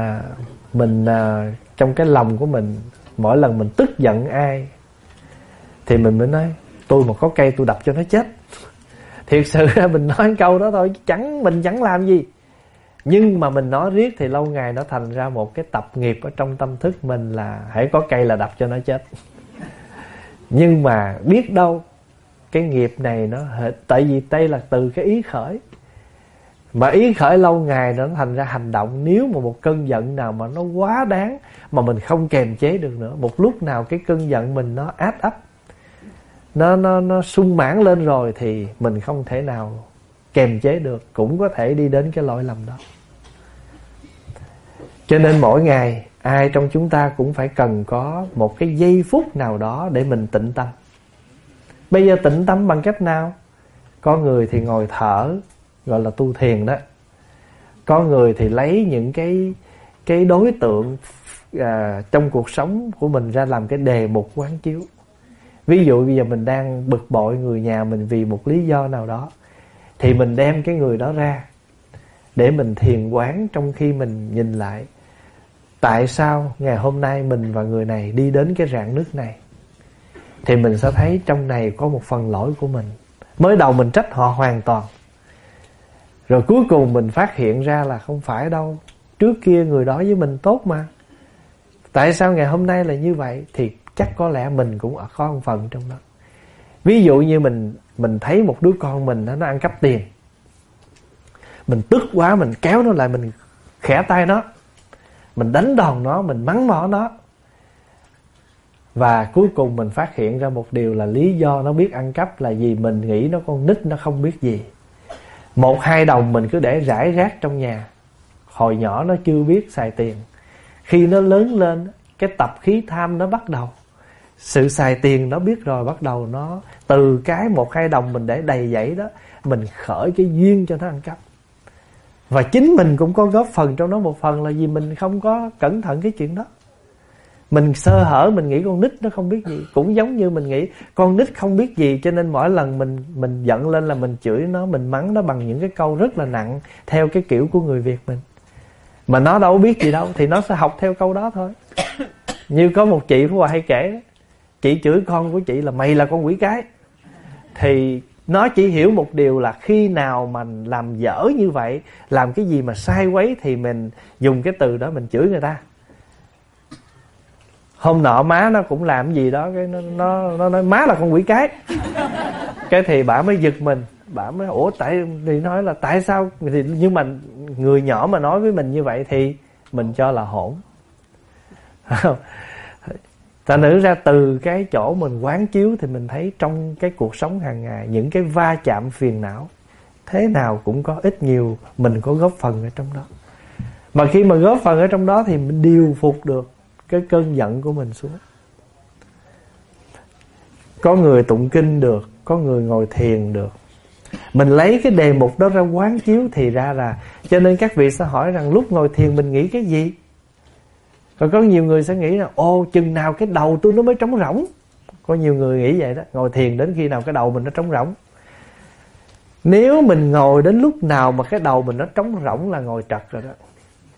trong cái lòng của mình, mỗi lần mình tức giận ai thì mình mới nói tôi mà có cây tôi đập cho nó chết. Thiệt sự ra mình nói câu đó thôi, mình chẳng làm gì. Nhưng mà mình nói riết thì lâu ngày nó thành ra một cái tập nghiệp ở trong tâm thức mình, là hãy có cây là đập cho nó chết. Nhưng mà biết đâu cái nghiệp này nó, tại vì đây là từ cái ý khởi, mà ý khởi lâu ngày nó thành ra hành động. Nếu mà một cơn giận nào mà nó quá đáng mà mình không kềm chế được nữa, một lúc nào cái cơn giận mình nó át ấp, nó sung mãn lên rồi, thì mình không thể nào kềm chế được, cũng có thể đi đến cái lỗi lầm đó. Cho nên mỗi ngày ai trong chúng ta cũng phải cần có một cái giây phút nào đó để mình tĩnh tâm. Bây giờ tĩnh tâm bằng cách nào? Có người thì ngồi thở, gọi là tu thiền đó. Có người thì lấy những cái đối tượng trong cuộc sống của mình ra làm cái đề mục quán chiếu. Ví dụ bây giờ mình đang bực bội người nhà mình vì một lý do nào đó, thì mình đem cái người đó ra để mình thiền quán. Trong khi mình nhìn lại, tại sao ngày hôm nay mình và người này đi đến cái rạn nứt này, thì mình sẽ thấy trong này có một phần lỗi của mình. Mới đầu mình trách họ hoàn toàn, rồi cuối cùng mình phát hiện ra là không phải đâu, trước kia người đó với mình tốt mà, tại sao ngày hôm nay là như vậy? Thì chắc có lẽ mình cũng có một phần trong đó. Ví dụ như mình thấy một đứa con mình nó ăn cắp tiền, mình tức quá, mình kéo nó lại, mình khẽ tay nó, mình đánh đòn nó, mình mắng mỏ nó. Và cuối cùng mình phát hiện ra một điều là lý do nó biết ăn cắp là vì mình nghĩ nó con nít, nó không biết gì. 1-2 đồng mình cứ để rải rác trong nhà. Hồi nhỏ nó chưa biết xài tiền, khi nó lớn lên cái tập khí tham nó bắt đầu, sự xài tiền nó biết rồi, bắt đầu nó từ cái 1-2 đồng mình để đầy dãy đó, mình khởi cái duyên cho nó ăn cắp. Và chính mình cũng có góp phần trong đó. Một phần là vì mình không có cẩn thận cái chuyện đó, mình sơ hở, mình nghĩ con nít nó không biết gì. Cũng giống như mình nghĩ con nít không biết gì, cho nên mỗi lần mình giận lên là mình chửi nó, mình mắng nó bằng những cái câu rất là nặng, theo cái kiểu của người Việt mình. Mà nó đâu biết gì đâu, thì nó sẽ học theo câu đó thôi. Như có một chị Phú Hòa hay kể, chị chửi con của chị là mày là con quỷ cái. Thì nó chỉ hiểu một điều là khi nào mà làm dở như vậy, làm cái gì mà sai quấy, thì mình dùng cái từ đó mình chửi người ta. Hôm nọ má nó cũng làm cái gì đó, cái nó nói má là con quỷ cái. Cái thì bả mới giật mình, bả mới ủa tại, thì nói là tại sao thì, nhưng mà người nhỏ mà nói với mình như vậy thì mình cho là hỗn. Thành nữ ra từ cái chỗ mình quán chiếu thì mình thấy trong cái cuộc sống hàng ngày, những cái va chạm phiền não thế nào cũng có ít nhiều mình có góp phần ở trong đó. Mà khi mà góp phần ở trong đó thì mình điều phục được cái cơn giận của mình xuống. Có người tụng kinh được, có người ngồi thiền được. Mình lấy cái đề mục đó ra quán chiếu thì ra là, cho nên các vị sẽ hỏi rằng lúc ngồi thiền mình nghĩ cái gì? Còn có nhiều người sẽ nghĩ là ô chừng nào cái đầu tôi nó mới trống rỗng. Có nhiều người nghĩ vậy đó, ngồi thiền đến khi nào cái đầu mình nó trống rỗng. Nếu mình ngồi đến lúc nào mà cái đầu mình nó trống rỗng là ngồi trật rồi đó.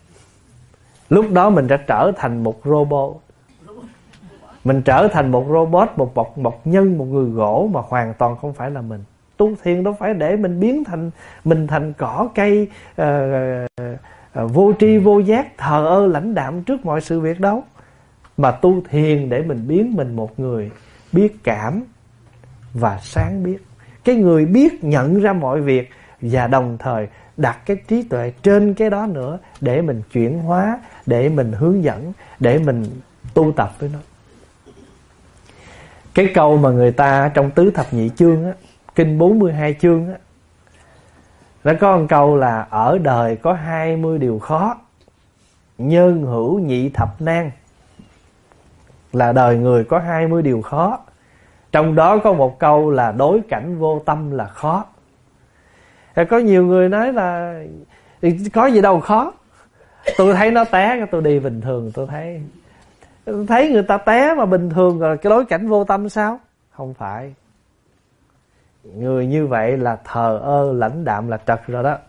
Lúc đó mình đã trở thành một robot. Mình trở thành một robot, một nhân, một người gỗ mà hoàn toàn không phải là mình. Tu thiền đâu phải để mình biến thành cỏ cây vô tri vô giác, thờ ơ lãnh đạm trước mọi sự việc đâu. Mà tu thiền để mình biến mình một người biết cảm và sáng biết. Cái người biết nhận ra mọi việc và đồng thời đặt cái trí tuệ trên cái đó nữa để mình chuyển hóa, để mình hướng dẫn, để mình tu tập với nó. Cái câu mà người ta trong tứ thập nhị chương á, kinh 42 chương á, nó có một câu là ở đời có 20 điều khó, nhân hữu nhị thập nan. Là đời người có 20 điều khó. Trong đó có một câu là đối cảnh vô tâm là khó. Có nhiều người nói là có gì đâu khó. Tôi thấy nó té, tôi đi bình thường, tôi thấy người ta té mà bình thường, rồi cái đối cảnh vô tâm sao? Không phải. Người như vậy là thờ ơ lãnh đạm là trật rồi đó.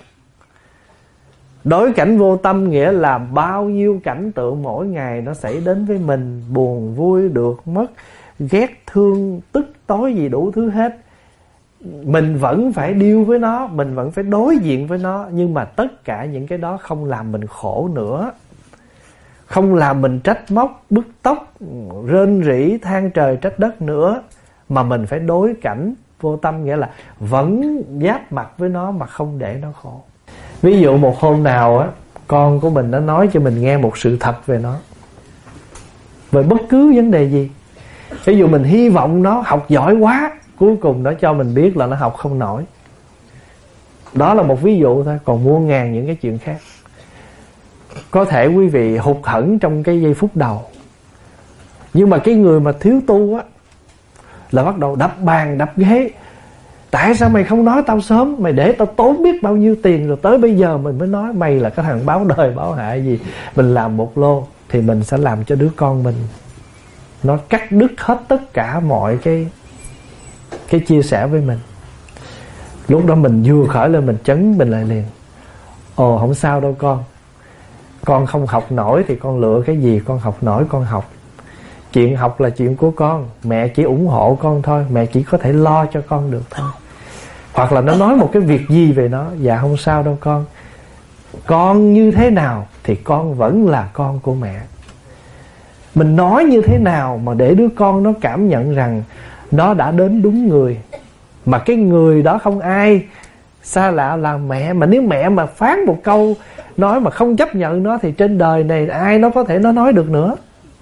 Đối cảnh vô tâm nghĩa là bao nhiêu cảnh tượng mỗi ngày nó xảy đến với mình, buồn vui được mất, ghét thương tức tối gì đủ thứ hết, mình vẫn phải deal với nó, mình vẫn phải đối diện với nó. Nhưng mà tất cả những cái đó không làm mình khổ nữa, không làm mình trách móc, bứt tóc, rên rỉ, than trời trách đất nữa. Mà mình phải đối cảnh vô tâm, nghĩa là vẫn giáp mặt với nó mà không để nó khổ. Ví dụ một hôm nào á, con của mình nó nói cho mình nghe một sự thật về nó, về bất cứ vấn đề gì. Ví dụ mình hy vọng nó học giỏi quá, cuối cùng nó cho mình biết là nó học không nổi. Đó là một ví dụ thôi, còn muôn ngàn những cái chuyện khác. Có thể quý vị hụt hẫng trong cái giây phút đầu, nhưng mà cái người mà thiếu tu á là bắt đầu đập bàn đập ghế. Tại sao mày không nói tao sớm? Mày để tao tốn biết bao nhiêu tiền rồi tới bây giờ mình mới nói. Mày là cái thằng báo đời báo hại gì. Mình làm một lô thì mình sẽ làm cho đứa con mình nó cắt đứt hết tất cả mọi cái chia sẻ với mình. Lúc đó mình vừa khởi lên mình chấn mình lại liền. Ồ, không sao đâu con không học nổi thì con lựa cái gì con học nổi con học. Chuyện học là chuyện của con, mẹ chỉ ủng hộ con thôi, mẹ chỉ có thể lo cho con được thôi. Hoặc là nó nói một cái việc gì về nó, dạ không sao đâu con như thế nào thì con vẫn là con của mẹ. Mình nói như thế nào mà để đứa con nó cảm nhận rằng nó đã đến đúng người, mà cái người đó không ai xa lạ là mẹ. Mà nếu mẹ mà phán một câu nói mà không chấp nhận nó thì trên đời này ai nó có thể nó nói được nữa.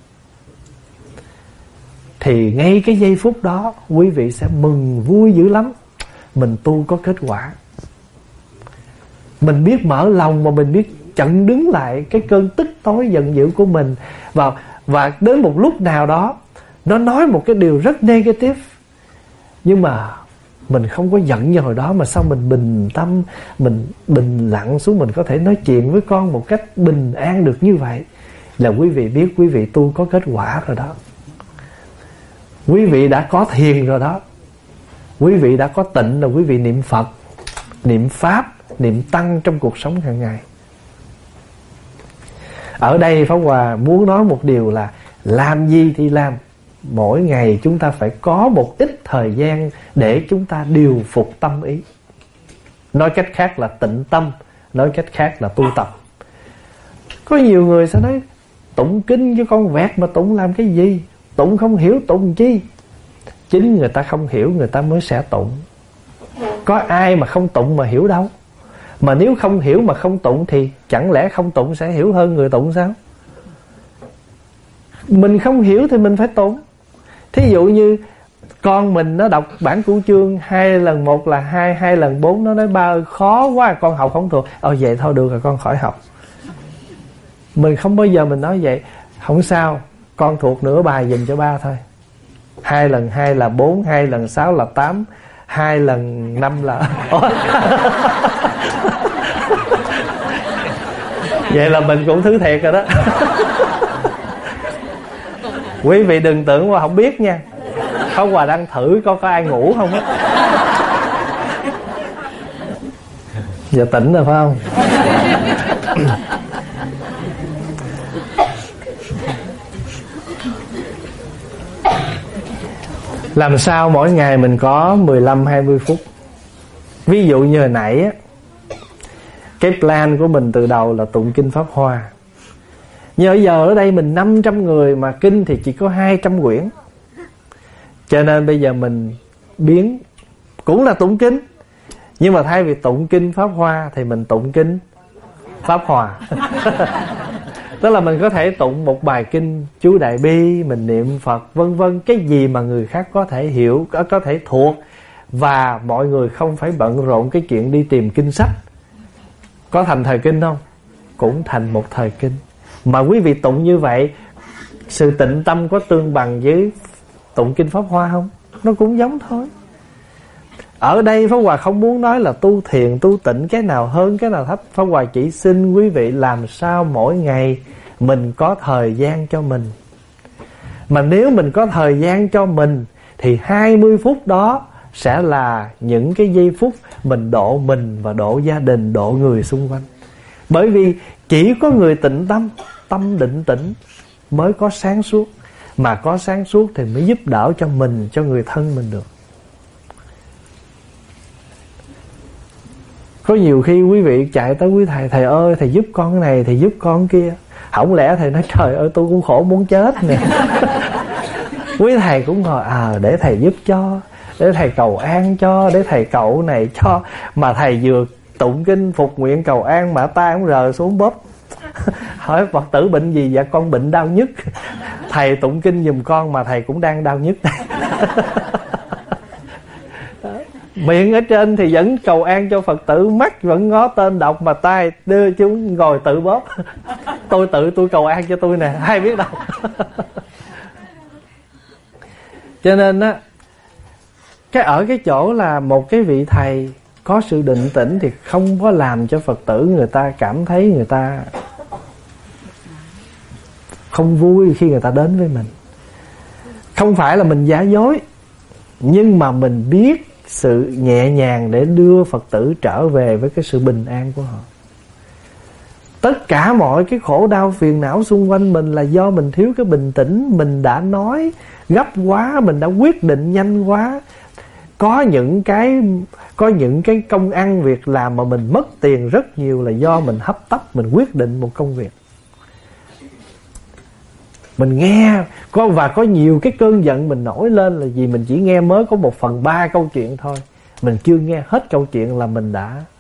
Thì ngay cái giây phút đó quý vị sẽ mừng vui dữ lắm. Mình tu có kết quả. Mình biết mở lòng, mà mình biết chặn đứng lại cái cơn tức tối giận dữ của mình. Và đến một lúc nào đó nó nói một cái điều rất negative, nhưng mà mình không có giận như hồi đó, mà sao mình bình tâm, mình bình lặng xuống, mình có thể nói chuyện với con một cách bình an được như vậy, là quý vị biết quý vị tu có kết quả rồi đó. Quý vị đã có thiền rồi đó. Quý vị đã có tịnh là quý vị niệm Phật, niệm Pháp, niệm Tăng trong cuộc sống hàng ngày. Ở đây Pháp Hòa muốn nói một điều là làm gì thì làm, mỗi ngày chúng ta phải có một ít thời gian để chúng ta điều phục tâm ý. Nói cách khác là tịnh tâm, nói cách khác là tu tập. Có nhiều người sẽ nói tụng kinh cho con vẹt mà tụng làm cái gì? Tụng không hiểu tụng chi? Chính người ta không hiểu người ta mới sẽ tụng. Có ai mà không tụng mà hiểu đâu. Mà nếu không hiểu mà không tụng thì chẳng lẽ không tụng sẽ hiểu hơn người tụng sao? Mình không hiểu thì mình phải tụng. Thí dụ như con mình nó đọc bản Cửu Chương 2 lần 1 là 2, 2 lần 4, nó nói ba ơi khó quá con học không thuộc. Vậy thôi được rồi con khỏi học. Mình không bao giờ mình nói vậy. Không sao, con thuộc nửa bài dùm cho ba thôi. 2 lần 2 là 4, 2 lần 6 là 8, 2 lần 5 là vậy là mình cũng thứ thiệt rồi đó. Quý vị đừng tưởng qua không biết nha. Pháp Hòa đang thử có ai ngủ không á. Giờ tỉnh rồi phải không? Làm sao mỗi ngày mình có 15-20 phút. Ví dụ như hồi nãy á, cái plan của mình từ đầu là tụng kinh Pháp Hoa. Nhưng bây giờ ở đây mình 500 người mà kinh thì chỉ có 200 quyển. Cho nên bây giờ mình biến, cũng là tụng kinh, nhưng mà thay vì tụng kinh Pháp Hoa thì mình tụng kinh Pháp Hòa. Tức là mình có thể tụng một bài kinh chú Đại Bi, mình niệm Phật vân vân, cái gì mà người khác có thể hiểu, có thể thuộc, và mọi người không phải bận rộn cái chuyện đi tìm kinh sách. Có thành thời kinh không? Cũng thành một thời kinh. Mà quý vị tụng như vậy, sự tịnh tâm có tương bằng với tụng kinh Pháp Hoa không? Nó cũng giống thôi. Ở đây Pháp Hòa không muốn nói là tu thiền, tu tịnh cái nào hơn, cái nào thấp. Pháp Hòa chỉ xin quý vị làm sao mỗi ngày mình có thời gian cho mình. Mà nếu mình có thời gian cho mình thì 20 phút đó sẽ là những cái giây phút mình độ mình và độ gia đình, độ người xung quanh. Bởi vì chỉ có người tịnh tâm, tâm định tĩnh mới có sáng suốt. Mà có sáng suốt thì mới giúp đỡ cho mình, cho người thân mình được. Có nhiều khi quý vị chạy tới quý thầy, thầy ơi thầy giúp con cái này, thầy giúp con cái kia. Không lẽ thầy nói trời ơi tôi cũng khổ muốn chết nè. Quý thầy cũng ngồi để thầy giúp cho, để thầy cầu an cho, để thầy cầu này cho. Mà thầy vừa tụng kinh phục nguyện cầu an mà tay cũng rờ xuống bóp. Hỏi Phật tử bệnh gì? Dạ con bệnh đau nhức. Thầy tụng kinh giùm con mà thầy cũng đang đau nhức đây. Miệng ở trên thì vẫn cầu an cho Phật tử, mắt vẫn ngó tên đọc, mà tay đưa chúng ngồi tự bóp. Tôi cầu an cho tôi nè, ai biết đâu. Cho nên á, ở cái chỗ là một cái vị thầy có sự định tĩnh thì không có làm cho Phật tử người ta cảm thấy người ta không vui khi người ta đến với mình. Không phải là mình giả dối, nhưng mà mình biết sự nhẹ nhàng để đưa Phật tử trở về với cái sự bình an của họ. Tất cả mọi cái khổ đau phiền não xung quanh mình là do mình thiếu cái bình tĩnh. Mình đã nói gấp quá, mình đã quyết định nhanh quá. Có những cái công ăn việc làm mà mình mất tiền rất nhiều là do mình hấp tấp, mình quyết định một công việc. Mình nghe và có nhiều cái cơn giận mình nổi lên là vì mình chỉ nghe mới có 1/3 câu chuyện thôi. Mình chưa nghe hết câu chuyện là mình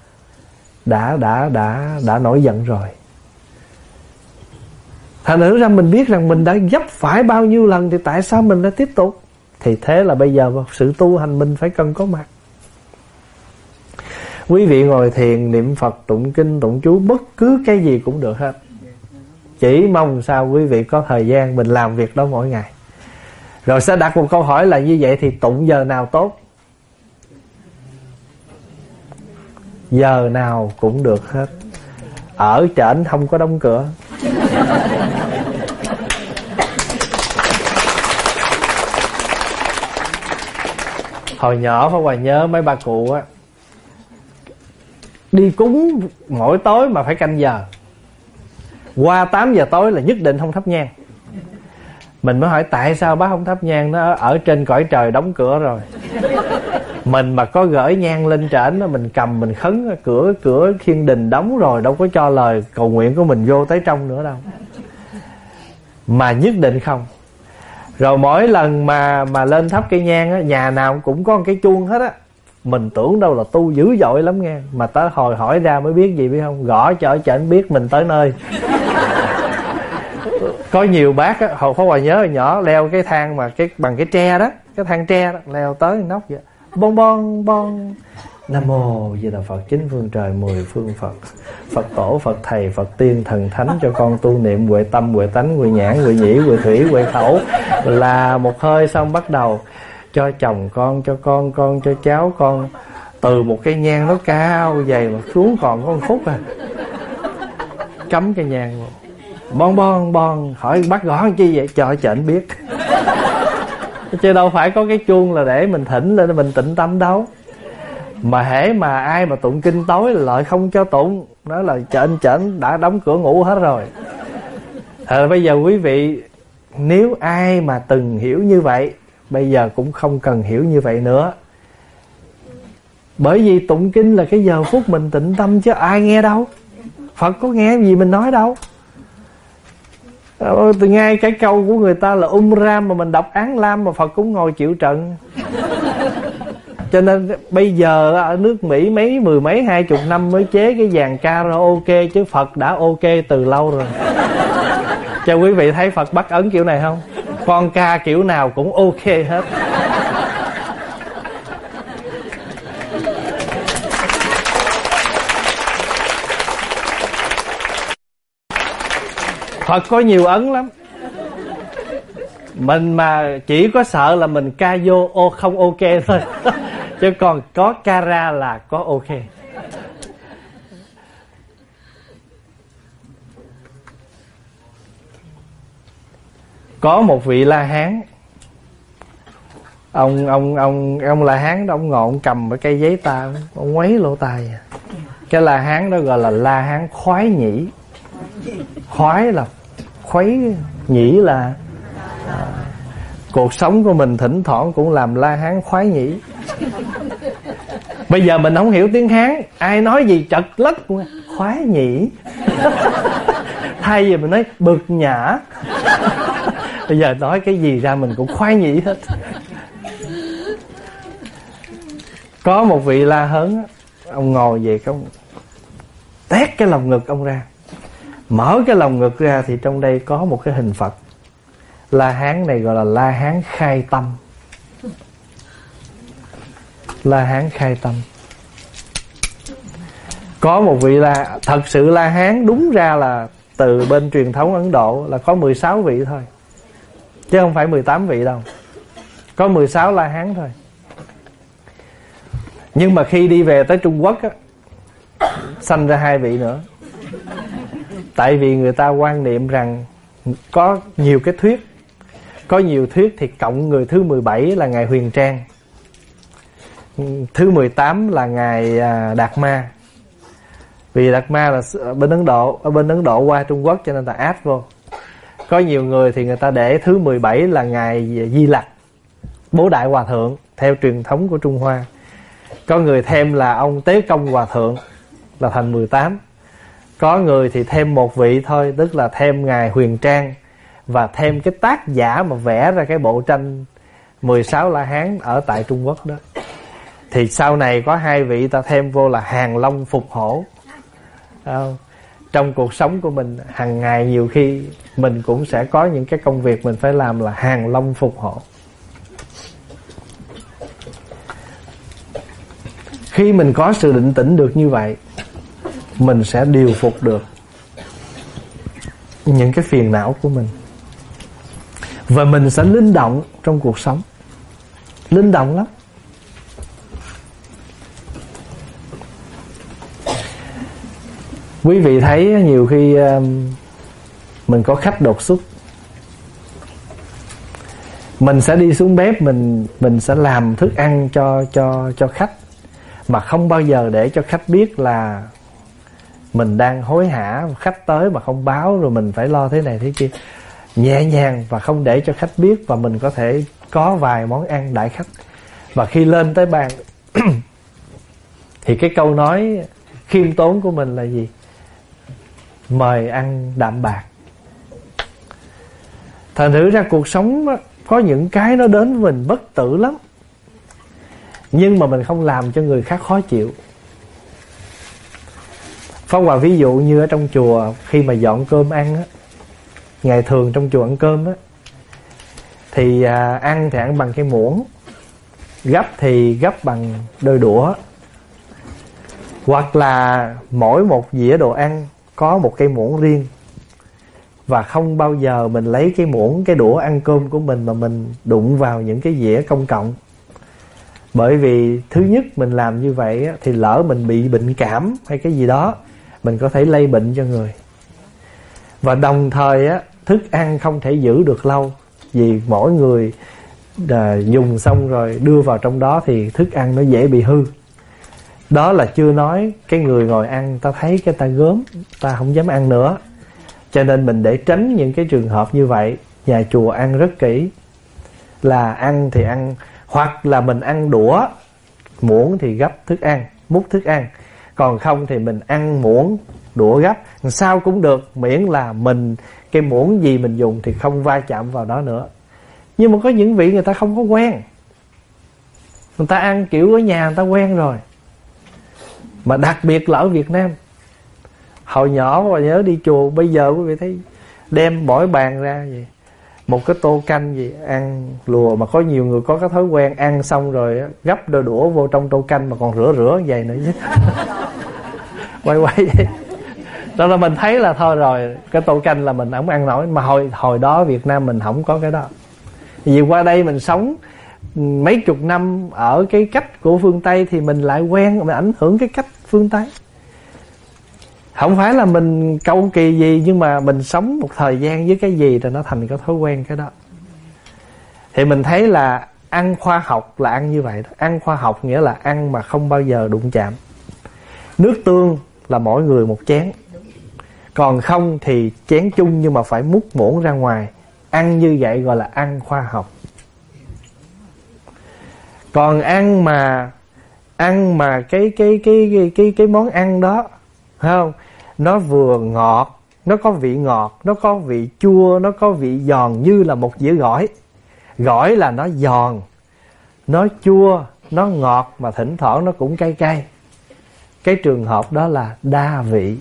đã nổi giận rồi. Thành thử ra mình biết rằng mình đã vấp phải bao nhiêu lần thì tại sao mình lại tiếp tục? Thì thế là bây giờ sự tu hành mình phải cần có mặt. Quý vị ngồi thiền, niệm Phật, tụng kinh, tụng chú, bất cứ cái gì cũng được hết. Chỉ mong sao quý vị có thời gian mình làm việc đó mỗi ngày. Rồi sẽ đặt một câu hỏi là như vậy thì tụng giờ nào tốt? Giờ nào cũng được hết. Ở trển không có đóng cửa. Hồi nhỏ Pháp Hòa nhớ mấy bà cụ á, đi cúng mỗi tối mà phải canh giờ. Qua 8 giờ tối là nhất định không thắp nhang. Mình mới hỏi tại sao bác không thắp nhang? Nó ở trên cõi trời đóng cửa rồi. Mình mà có gửi nhang lên trển đó, mình cầm mình khấn, cửa thiên đình đóng rồi, đâu có cho lời cầu nguyện của mình vô tới trong nữa đâu. Mà nhất định không. Rồi mỗi lần mà lên thắp cây nhang á, nhà nào cũng có một cái chuông hết á. Mình tưởng đâu là tu dữ dội lắm nghe. Mà tới hồi hỏi ra mới biết gì biết không? Gõ cho ở trển biết mình tới nơi. Có nhiều bác á, hồi Pháp Hòa nhớ hồi nhỏ leo cái thang mà bằng cái tre đó, cái thang tre đó, leo tới nóc vậy. Bon bon bon. Nam mô Di Đà Phật, chín phương trời, 10 phương Phật. Phật tổ, Phật thầy, Phật tiên, thần thánh cho con tu niệm huệ tâm, huệ tánh, huệ nhãn, huệ nhĩ, huệ thủy, huệ khẩu. Là một hơi xong bắt đầu cho chồng con, cho con cho cháu con. Từ một cái nhang nó cao dày mà xuống còn có 1 phút à. Cắm cái nhang vào. Bon bon bon. Hỏi bắt gõ chi vậy? Cho trển biết. Chứ đâu phải có cái chuông là để mình thỉnh lên mình tịnh tâm đâu. Mà hễ mà ai mà tụng kinh tối là lại không cho tụng. Nói là trển đã đóng cửa ngủ hết rồi. Bây giờ quý vị, nếu ai mà từng hiểu như vậy, bây giờ cũng không cần hiểu như vậy nữa. Bởi vì tụng kinh là cái giờ phút mình tĩnh tâm chứ ai nghe đâu. Phật có nghe gì mình nói đâu. Từ ngay cái câu của người ta là ram mà mình đọc án lam mà Phật cũng ngồi chịu trận. Cho nên bây giờ ở nước Mỹ mười mấy 20 năm mới chế cái dàn karaoke, chứ Phật đã ok từ lâu rồi. Cho quý vị thấy Phật bắt ấn kiểu này không? Con ca kiểu nào cũng ok hết. Phật có nhiều ấn lắm. Mình mà chỉ có sợ là mình ca vô không ok thôi. Chứ còn có ca ra là có ok. Có một vị La Hán. Ông La Hán đó, ông ngồi ông cầm cái cây giấy ta, ông quấy lỗ tai. Cái La Hán đó gọi là La Hán khoái nhĩ. Khoái là khuấy, nhĩ là cuộc sống của mình thỉnh thoảng cũng làm La Hán khoái nhĩ. Bây giờ mình không hiểu tiếng Hán, ai nói gì chật lất khoái nhĩ. Thay vì mình nói bực nhã. Bây giờ nói cái gì ra mình cũng khoái nhĩ hết. Có một vị La Hán, ông ngồi về ông tét cái lồng ngực ông ra. Mở cái lồng ngực ra thì trong đây có một cái hình Phật. La Hán này gọi là La Hán khai tâm. La Hán khai tâm. Có một vị thật sự La Hán đúng ra là từ bên truyền thống Ấn Độ là có 16 vị thôi, chứ không phải 18 vị đâu. Có 16 La Hán thôi. Nhưng mà khi đi về tới Trung Quốc á, sanh ra 2 vị nữa. Tại vì người ta quan niệm rằng có nhiều cái thuyết. Có nhiều thuyết thì cộng người thứ 17 là Ngài Huyền Trang, thứ 18 là Ngài Đạt Ma. Vì Đạt Ma là bên Ấn Độ, ở bên Ấn Độ qua Trung Quốc cho nên ta áp vô. Có nhiều người thì người ta để thứ 17 là Ngài Di Lặc, Bố Đại Hòa Thượng, theo truyền thống của Trung Hoa. Có người thêm là ông Tế Công Hòa Thượng, là thành 18. Có người thì thêm một vị thôi, tức là thêm Ngài Huyền Trang, và thêm cái tác giả mà vẽ ra cái bộ tranh 16 La Hán ở tại Trung Quốc đó. Thì sau này có 2 vị ta thêm vô là Hàng Long Phục Hổ. Trong cuộc sống của mình hàng ngày nhiều khi mình cũng sẽ có những cái công việc mình phải làm là Hàng Long Phục Hổ. Khi mình có sự định tĩnh được như vậy, mình sẽ điều phục được những cái phiền não của mình, và mình sẽ linh động trong cuộc sống. Linh động lắm. Quý vị thấy nhiều khi mình có khách đột xuất, mình sẽ đi xuống bếp, mình sẽ làm thức ăn cho khách, mà không bao giờ để cho khách biết là mình đang hối hả, khách tới mà không báo, rồi mình phải lo thế này thế kia. Nhẹ nhàng và không để cho khách biết, và mình có thể có vài món ăn đãi khách. Và khi lên tới bàn thì cái câu nói khiêm tốn của mình là gì? Mời ăn đạm bạc. Thành thử ra cuộc sống có những cái nó đến với mình bất tử lắm, nhưng mà mình không làm cho người khác khó chịu. Pháp Hòa ví dụ như ở trong chùa, khi mà dọn cơm ăn á, ngày thường trong chùa ăn cơm á, thì ăn thì ăn bằng cái muỗng, gấp thì gấp bằng đôi đũa, hoặc là mỗi một dĩa đồ ăn có một cái muỗng riêng. Và không bao giờ mình lấy cái muỗng, cái đũa ăn cơm của mình mà mình đụng vào những cái dĩa công cộng. Bởi vì thứ nhất mình làm như vậy á, thì lỡ mình bị bệnh cảm hay cái gì đó, mình có thể lây bệnh cho người. Và đồng thời á, thức ăn không thể giữ được lâu, vì mỗi người dùng xong rồi đưa vào trong đó thì thức ăn nó dễ bị hư. Đó là chưa nói cái người ngồi ăn ta thấy cái ta gớm, ta không dám ăn nữa. Cho nên mình để tránh những cái trường hợp như vậy, nhà chùa ăn rất kỹ. là ăn thì ăn, hoặc là mình ăn đũa, muỗng thì gấp thức ăn, múc thức ăn. Còn không thì mình ăn muỗng, đũa gấp, sao cũng được, miễn là mình cái muỗng gì mình dùng thì không va chạm vào đó nữa. Nhưng mà có những vị người ta không có quen, người ta ăn kiểu ở nhà người ta quen rồi. Mà đặc biệt là ở Việt Nam, hồi nhỏ mà nhớ đi chùa, bây giờ quý vị thấy đem bỏi bàn ra vậy, một cái tô canh gì ăn lùa. Mà có nhiều người có cái thói quen ăn xong rồi gấp đôi đũa vô trong tô canh mà còn rửa vậy nữa chứ. quay vậy. Đó là mình thấy là thôi rồi, cái tô canh là mình không ăn nổi. Mà hồi đó Việt Nam mình không có cái đó. Vì qua đây mình sống mấy chục năm ở cái cách của phương Tây thì mình lại quen, mình ảnh hưởng cái cách phương Tây. Không phải là mình cầu kỳ gì, nhưng mà mình sống một thời gian với cái gì rồi nó thành cái thói quen cái đó. Thì mình thấy là ăn khoa học là ăn như vậy đó. Ăn khoa học nghĩa là ăn mà không bao giờ đụng chạm. Nước tương là mỗi người một chén, còn không thì chén chung nhưng mà phải múc muỗng ra ngoài. Ăn như vậy gọi là ăn khoa học. Còn ăn mà cái món ăn đó, thấy không? Nó vừa ngọt, nó có vị ngọt, nó có vị chua, nó có vị giòn như là một dĩa gỏi. Gỏi là nó giòn, nó chua, nó ngọt, mà thỉnh thoảng nó cũng cay cay. Cái trường hợp đó là đa vị.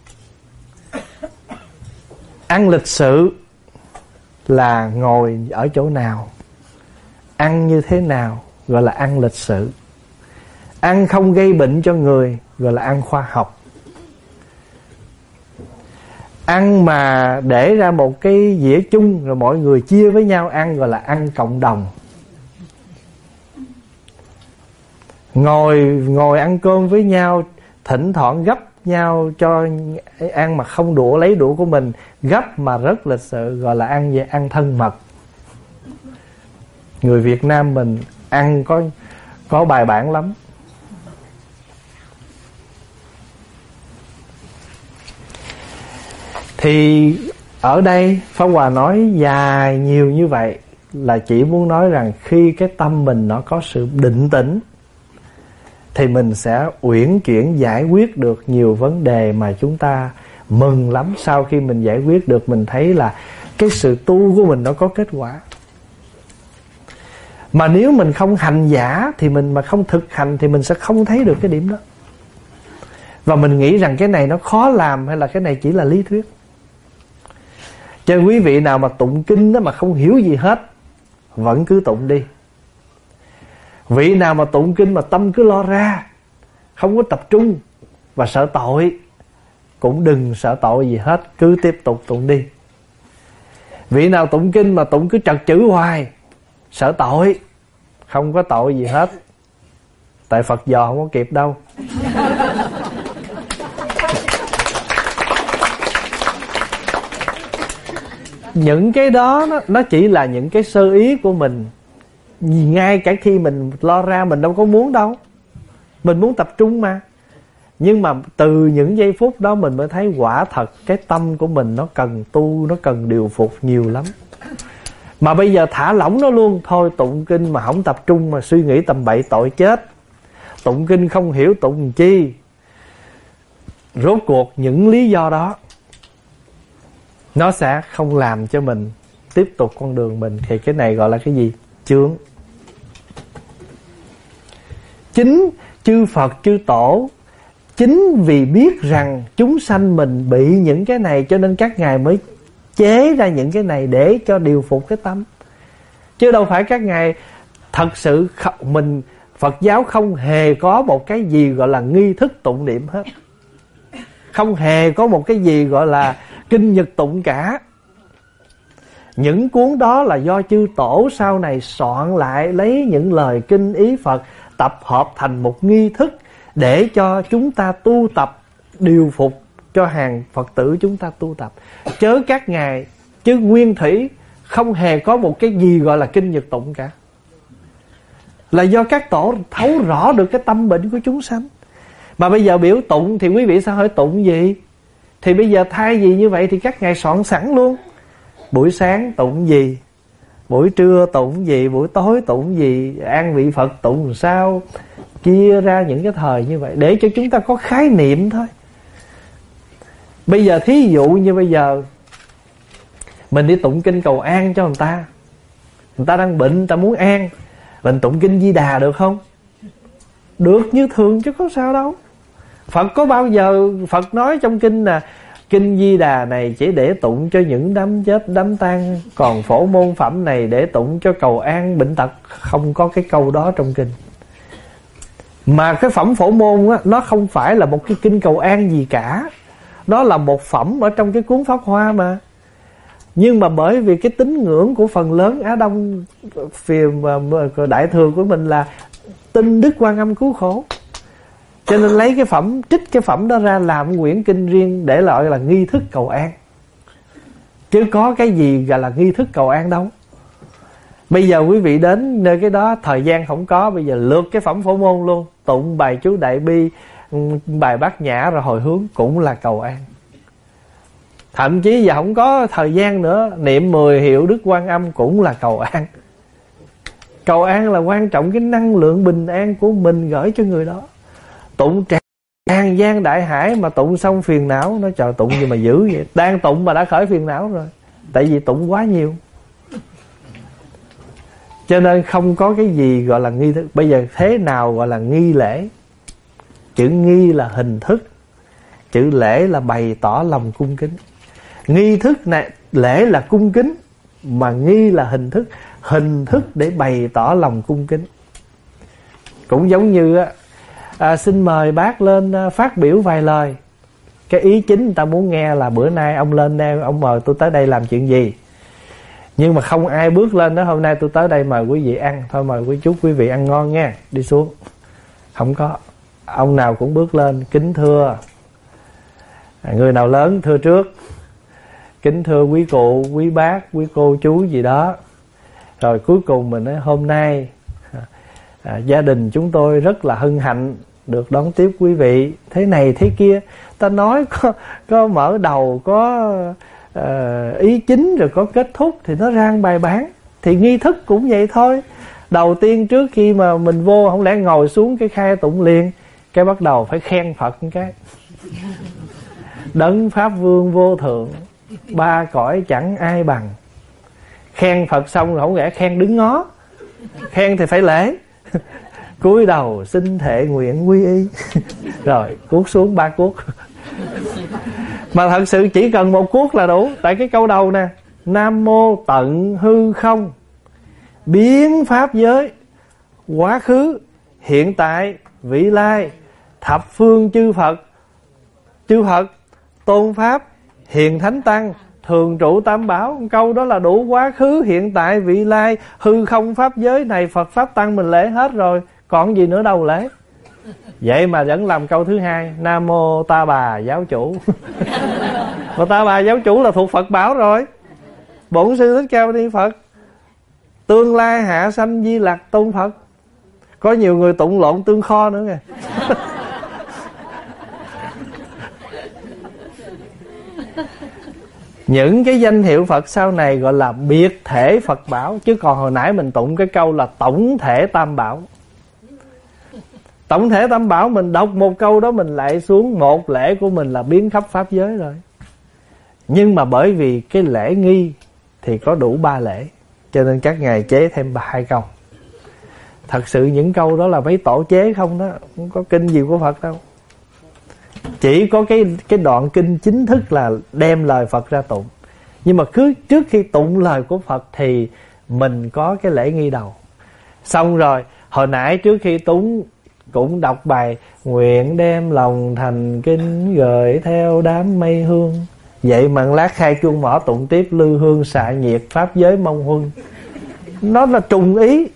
Ăn lịch sự là ngồi ở chỗ nào, ăn như thế nào, gọi là ăn lịch sự. Ăn không gây bệnh cho người gọi là ăn khoa học. Ăn mà để ra một cái dĩa chung rồi mọi người chia với nhau ăn gọi là ăn cộng đồng. Ngồi ăn cơm với nhau, thỉnh thoảng gấp nhau cho ăn mà không đũa lấy đũa của mình, gấp mà rất lịch sự, gọi là ăn về ăn thân mật. Người Việt Nam mình ăn có bài bản lắm. Thì ở đây Pháp Hòa nói dài nhiều như vậy là chỉ muốn nói rằng khi cái tâm mình nó có sự định tĩnh thì mình sẽ uyển chuyển giải quyết được nhiều vấn đề mà chúng ta mừng lắm. Sau khi mình giải quyết được, mình thấy là cái sự tu của mình nó có kết quả. Mà nếu mình không hành giả thì mình mà không thực hành thì mình sẽ không thấy được cái điểm đó. Và mình nghĩ rằng cái này nó khó làm hay là cái này chỉ là lý thuyết. Cho nên quý vị nào mà tụng kinh đó mà không hiểu gì hết, vẫn cứ tụng đi. Vị nào mà tụng kinh mà tâm cứ lo ra, không có tập trung và sợ tội, cũng đừng sợ tội gì hết, cứ tiếp tục tụng đi. Vị nào tụng kinh mà tụng cứ trật chữ hoài, sợ tội, không có tội gì hết, tại Phật dò không có kịp đâu. Những cái đó nó chỉ là những cái sơ ý của mình. Ngay cả khi mình lo ra mình đâu có muốn đâu, mình muốn tập trung mà. Nhưng mà từ những giây phút đó mình mới thấy quả thật cái tâm của mình nó cần tu, nó cần điều phục nhiều lắm. Mà bây giờ thả lỏng nó luôn. Thôi tụng kinh mà không tập trung mà suy nghĩ tầm bậy tội chết. Tụng kinh không hiểu tụng chi. Rốt cuộc những lý do đó nó sẽ không làm cho mình tiếp tục con đường mình. Thì cái này gọi là cái gì? Chướng. Chính chư Phật chư Tổ, chính vì biết rằng chúng sanh mình bị những cái này, cho nên các ngài mới chế ra những cái này để cho điều phục cái tâm. Chứ đâu phải các ngài thật sự mình Phật giáo không hề có một cái gì gọi là nghi thức tụng niệm hết. Không hề có một cái gì gọi là kinh nhật tụng cả. Những cuốn đó là do chư Tổ sau này soạn lại, lấy những lời kinh ý Phật tập hợp thành một nghi thức để cho chúng ta tu tập, điều phục cho hàng Phật tử chúng ta tu tập. Chớ các ngài, chứ nguyên thủy không hề có một cái gì gọi là kinh nhật tụng cả. Là do các tổ thấu rõ được cái tâm bệnh của chúng sanh. Mà bây giờ biểu tụng thì quý vị sao hỏi tụng gì? Thì bây giờ thay vì như vậy thì các ngài soạn sẵn luôn. Buổi sáng tụng gì, buổi trưa tụng gì, buổi tối tụng gì, an vị Phật tụng làm sao, chia ra những cái thời như vậy để cho chúng ta có khái niệm thôi. Bây giờ thí dụ như bây giờ mình đi tụng kinh cầu an cho người ta đang bệnh, người ta muốn an, mình tụng kinh Di Đà được không? Được như thường chứ có sao đâu. Phật có bao giờ Phật nói trong kinh là kinh Di Đà này chỉ để tụng cho những đám chết đám tang, còn phổ môn phẩm này để tụng cho cầu an bệnh tật? Không có cái câu đó trong kinh. Mà cái phẩm phổ môn á, nó không phải là một cái kinh cầu an gì cả, nó là một phẩm ở trong cái cuốn Pháp Hoa mà. Nhưng mà bởi vì cái tín ngưỡng của phần lớn Á Đông phim đại thừa của mình là tin Đức Quan Âm cứu khổ, cho nên lấy cái phẩm, trích cái phẩm đó ra làm quyển kinh riêng để gọi là nghi thức cầu an. Chứ có cái gì gọi là nghi thức cầu an đâu. Bây giờ quý vị đến nơi cái đó thời gian không có, bây giờ lượt cái phẩm phổ môn luôn, tụng bài chú Đại Bi, bài Bát Nhã rồi hồi hướng cũng là cầu an. Thậm chí giờ không có thời gian nữa, niệm 10 hiệu Đức Quan Âm cũng là cầu an. Cầu an là quan trọng cái năng lượng bình an của mình gửi cho người đó. Tụng tràn gian đại hải mà tụng xong phiền não, nó trời tụng gì mà dữ vậy. Đang tụng mà đã khởi phiền não rồi, tại vì tụng quá nhiều. Cho nên không có cái gì gọi là nghi thức. Bây giờ thế nào gọi là nghi lễ? Chữ nghi là hình thức, chữ lễ là bày tỏ lòng cung kính. Nghi thức này, lễ là cung kính, mà nghi là hình thức. Hình thức để bày tỏ lòng cung kính. Cũng giống như xin mời bác lên phát biểu vài lời. Cái ý chính người ta muốn nghe là bữa nay ông lên đây, ông mời tôi tới đây làm chuyện gì. Nhưng mà không ai bước lên đó, hôm nay tôi tới đây mời quý vị ăn, thôi mời quý vị ăn ngon nha, đi xuống. Không có. Ông nào cũng bước lên, kính thưa, người nào lớn thưa trước, kính thưa quý cụ, quý bác, quý cô chú gì đó. Rồi cuối cùng mình nói hôm nay gia đình chúng tôi rất là hân hạnh được đón tiếp quý vị, thế này thế kia. Ta nói có mở đầu, có ý chính rồi có kết thúc thì nó rang bài bản. Thì nghi thức cũng vậy thôi. Đầu tiên trước khi mà mình vô, không lẽ ngồi xuống cái khai tụng liền, cái bắt đầu phải khen Phật một cái. Đấng Pháp Vương vô thượng, ba cõi chẳng ai bằng. Khen Phật xong rồi không lẽ khen đứng ngó. Khen thì phải lễ. Cúi đầu xin thệ nguyện quy y. Rồi cuốc xuống 3 cuốc. Mà thật sự chỉ cần 1 cuốc là đủ. Tại cái câu đầu nè, Nam mô tận hư không, biến pháp giới, quá khứ, hiện tại, vị lai, thập phương chư Phật, tôn pháp, hiền thánh tăng, thường trụ tam bảo. Câu đó là đủ. Quá khứ, hiện tại, vị lai, hư không pháp giới này, Phật pháp tăng mình lễ hết rồi, còn gì nữa đâu lễ. Vậy mà vẫn làm câu thứ hai, Nam mô Ta Bà giáo chủ. Mà Ta Bà giáo chủ là thuộc Phật bảo rồi. Bổn sư Thích Ca Mâu Ni Phật, tương lai hạ sanh Di Lặc tôn Phật. Có nhiều người tụng lộn tương kho nữa kìa. Những cái danh hiệu Phật sau này gọi là biệt thể Phật bảo. Chứ còn hồi nãy mình tụng cái câu là tổng thể Tam Bảo. Tổng thể Tam Bảo mình đọc một câu đó, mình lại xuống một lễ của mình là biến khắp pháp giới rồi. Nhưng mà bởi vì cái lễ nghi thì có đủ 3 lễ, cho nên các ngài chế thêm 2 câu. Thật sự những câu đó là mấy tổ chế không đó, không có kinh gì của Phật đâu. Chỉ có cái đoạn kinh chính thức là đem lời Phật ra tụng. Nhưng mà cứ trước khi tụng lời của Phật thì mình có cái lễ nghi đầu. Xong rồi hồi nãy trước khi tụng cũng đọc bài nguyện đem lòng thành kính gửi theo đám mây hương. Vậy mà lát khai chuông mỏ tụng tiếp lư hương xạ nhiệt pháp giới mong huân. Nó là trùng ý.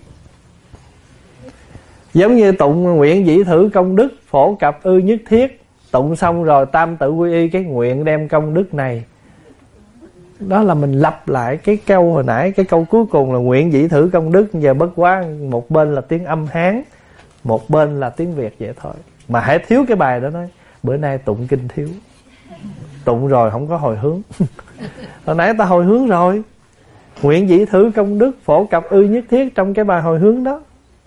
Giống như tụng nguyện dĩ thử công đức phổ cập ư nhất thiết. Tụng xong rồi tam tự quy y cái nguyện đem công đức này. Đó là mình lặp lại cái câu hồi nãy. Cái câu cuối cùng là nguyện dĩ thử công đức. Giờ bất quá một bên là tiếng âm Hán, một bên là tiếng Việt vậy thôi. Mà hãy thiếu cái bài đó nói bữa nay tụng kinh thiếu. Tụng rồi không có hồi hướng. Hồi nãy ta hồi hướng rồi. Nguyện dĩ thử công đức phổ cập ư nhất thiết trong cái bài hồi hướng đó.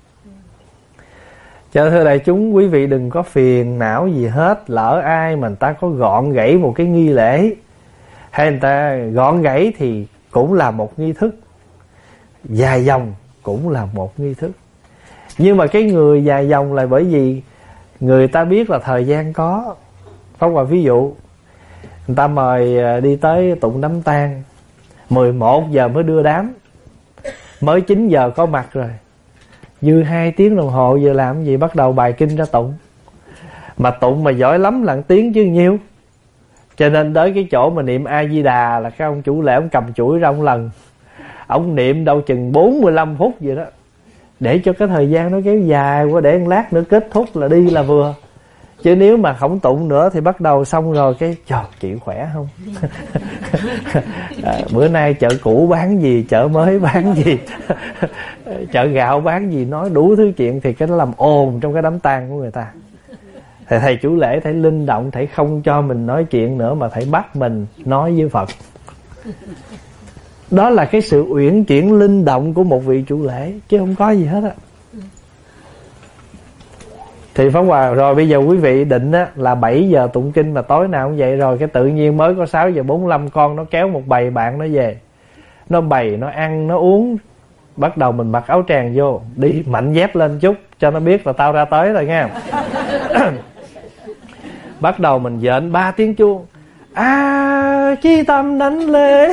Cho thưa đại chúng, quý vị đừng có phiền não gì hết. Lỡ ai mà người ta có gọn gãy một cái nghi lễ, hay người ta gọn gãy thì cũng là một nghi thức, dài dòng cũng là một nghi thức. Nhưng mà cái người dài dòng là bởi vì người ta biết là thời gian có. Pháp Hòa ví dụ, người ta mời đi tới tụng đám tang, 11 giờ mới đưa đám, mới 9 giờ có mặt rồi, dư 2 tiếng đồng hồ giờ làm gì, bắt đầu bài kinh ra tụng. Mà tụng mà giỏi lắm là 1 tiếng chứ nhiêu. Cho nên tới cái chỗ mà niệm A Di Đà là cái ông chủ lễ ông cầm chuỗi ra ông lần, ông niệm đâu chừng 45 phút vậy đó, để cho cái thời gian nó kéo dài qua, để một lát nữa kết thúc là đi là vừa. Chứ nếu mà không tụng nữa thì bắt đầu xong rồi cái trời, chịu khỏe không? Bữa nay chợ cũ bán gì, chợ mới bán gì, chợ gạo bán gì, nói đủ thứ chuyện, thì cái nó làm ồn trong cái đám tang của người ta. Thì thầy chủ lễ thầy linh động, thầy không cho mình nói chuyện nữa, mà thầy bắt mình nói với Phật. Đó là cái sự uyển chuyển linh động của một vị chủ lễ, chứ không có gì hết á. Thì Pháp Hòa rồi bây giờ quý vị định á là 7 giờ tụng kinh mà tối nào cũng vậy, rồi cái tự nhiên mới có 6 giờ 45 con nó kéo một bầy bạn nó về. Nó bày, nó ăn, nó uống. Bắt đầu mình mặc áo tràng vô, đi mạnh dép lên chút cho nó biết là tao ra tới rồi nha. Bắt đầu mình dện 3 tiếng chuông. Chi tâm đánh lễ.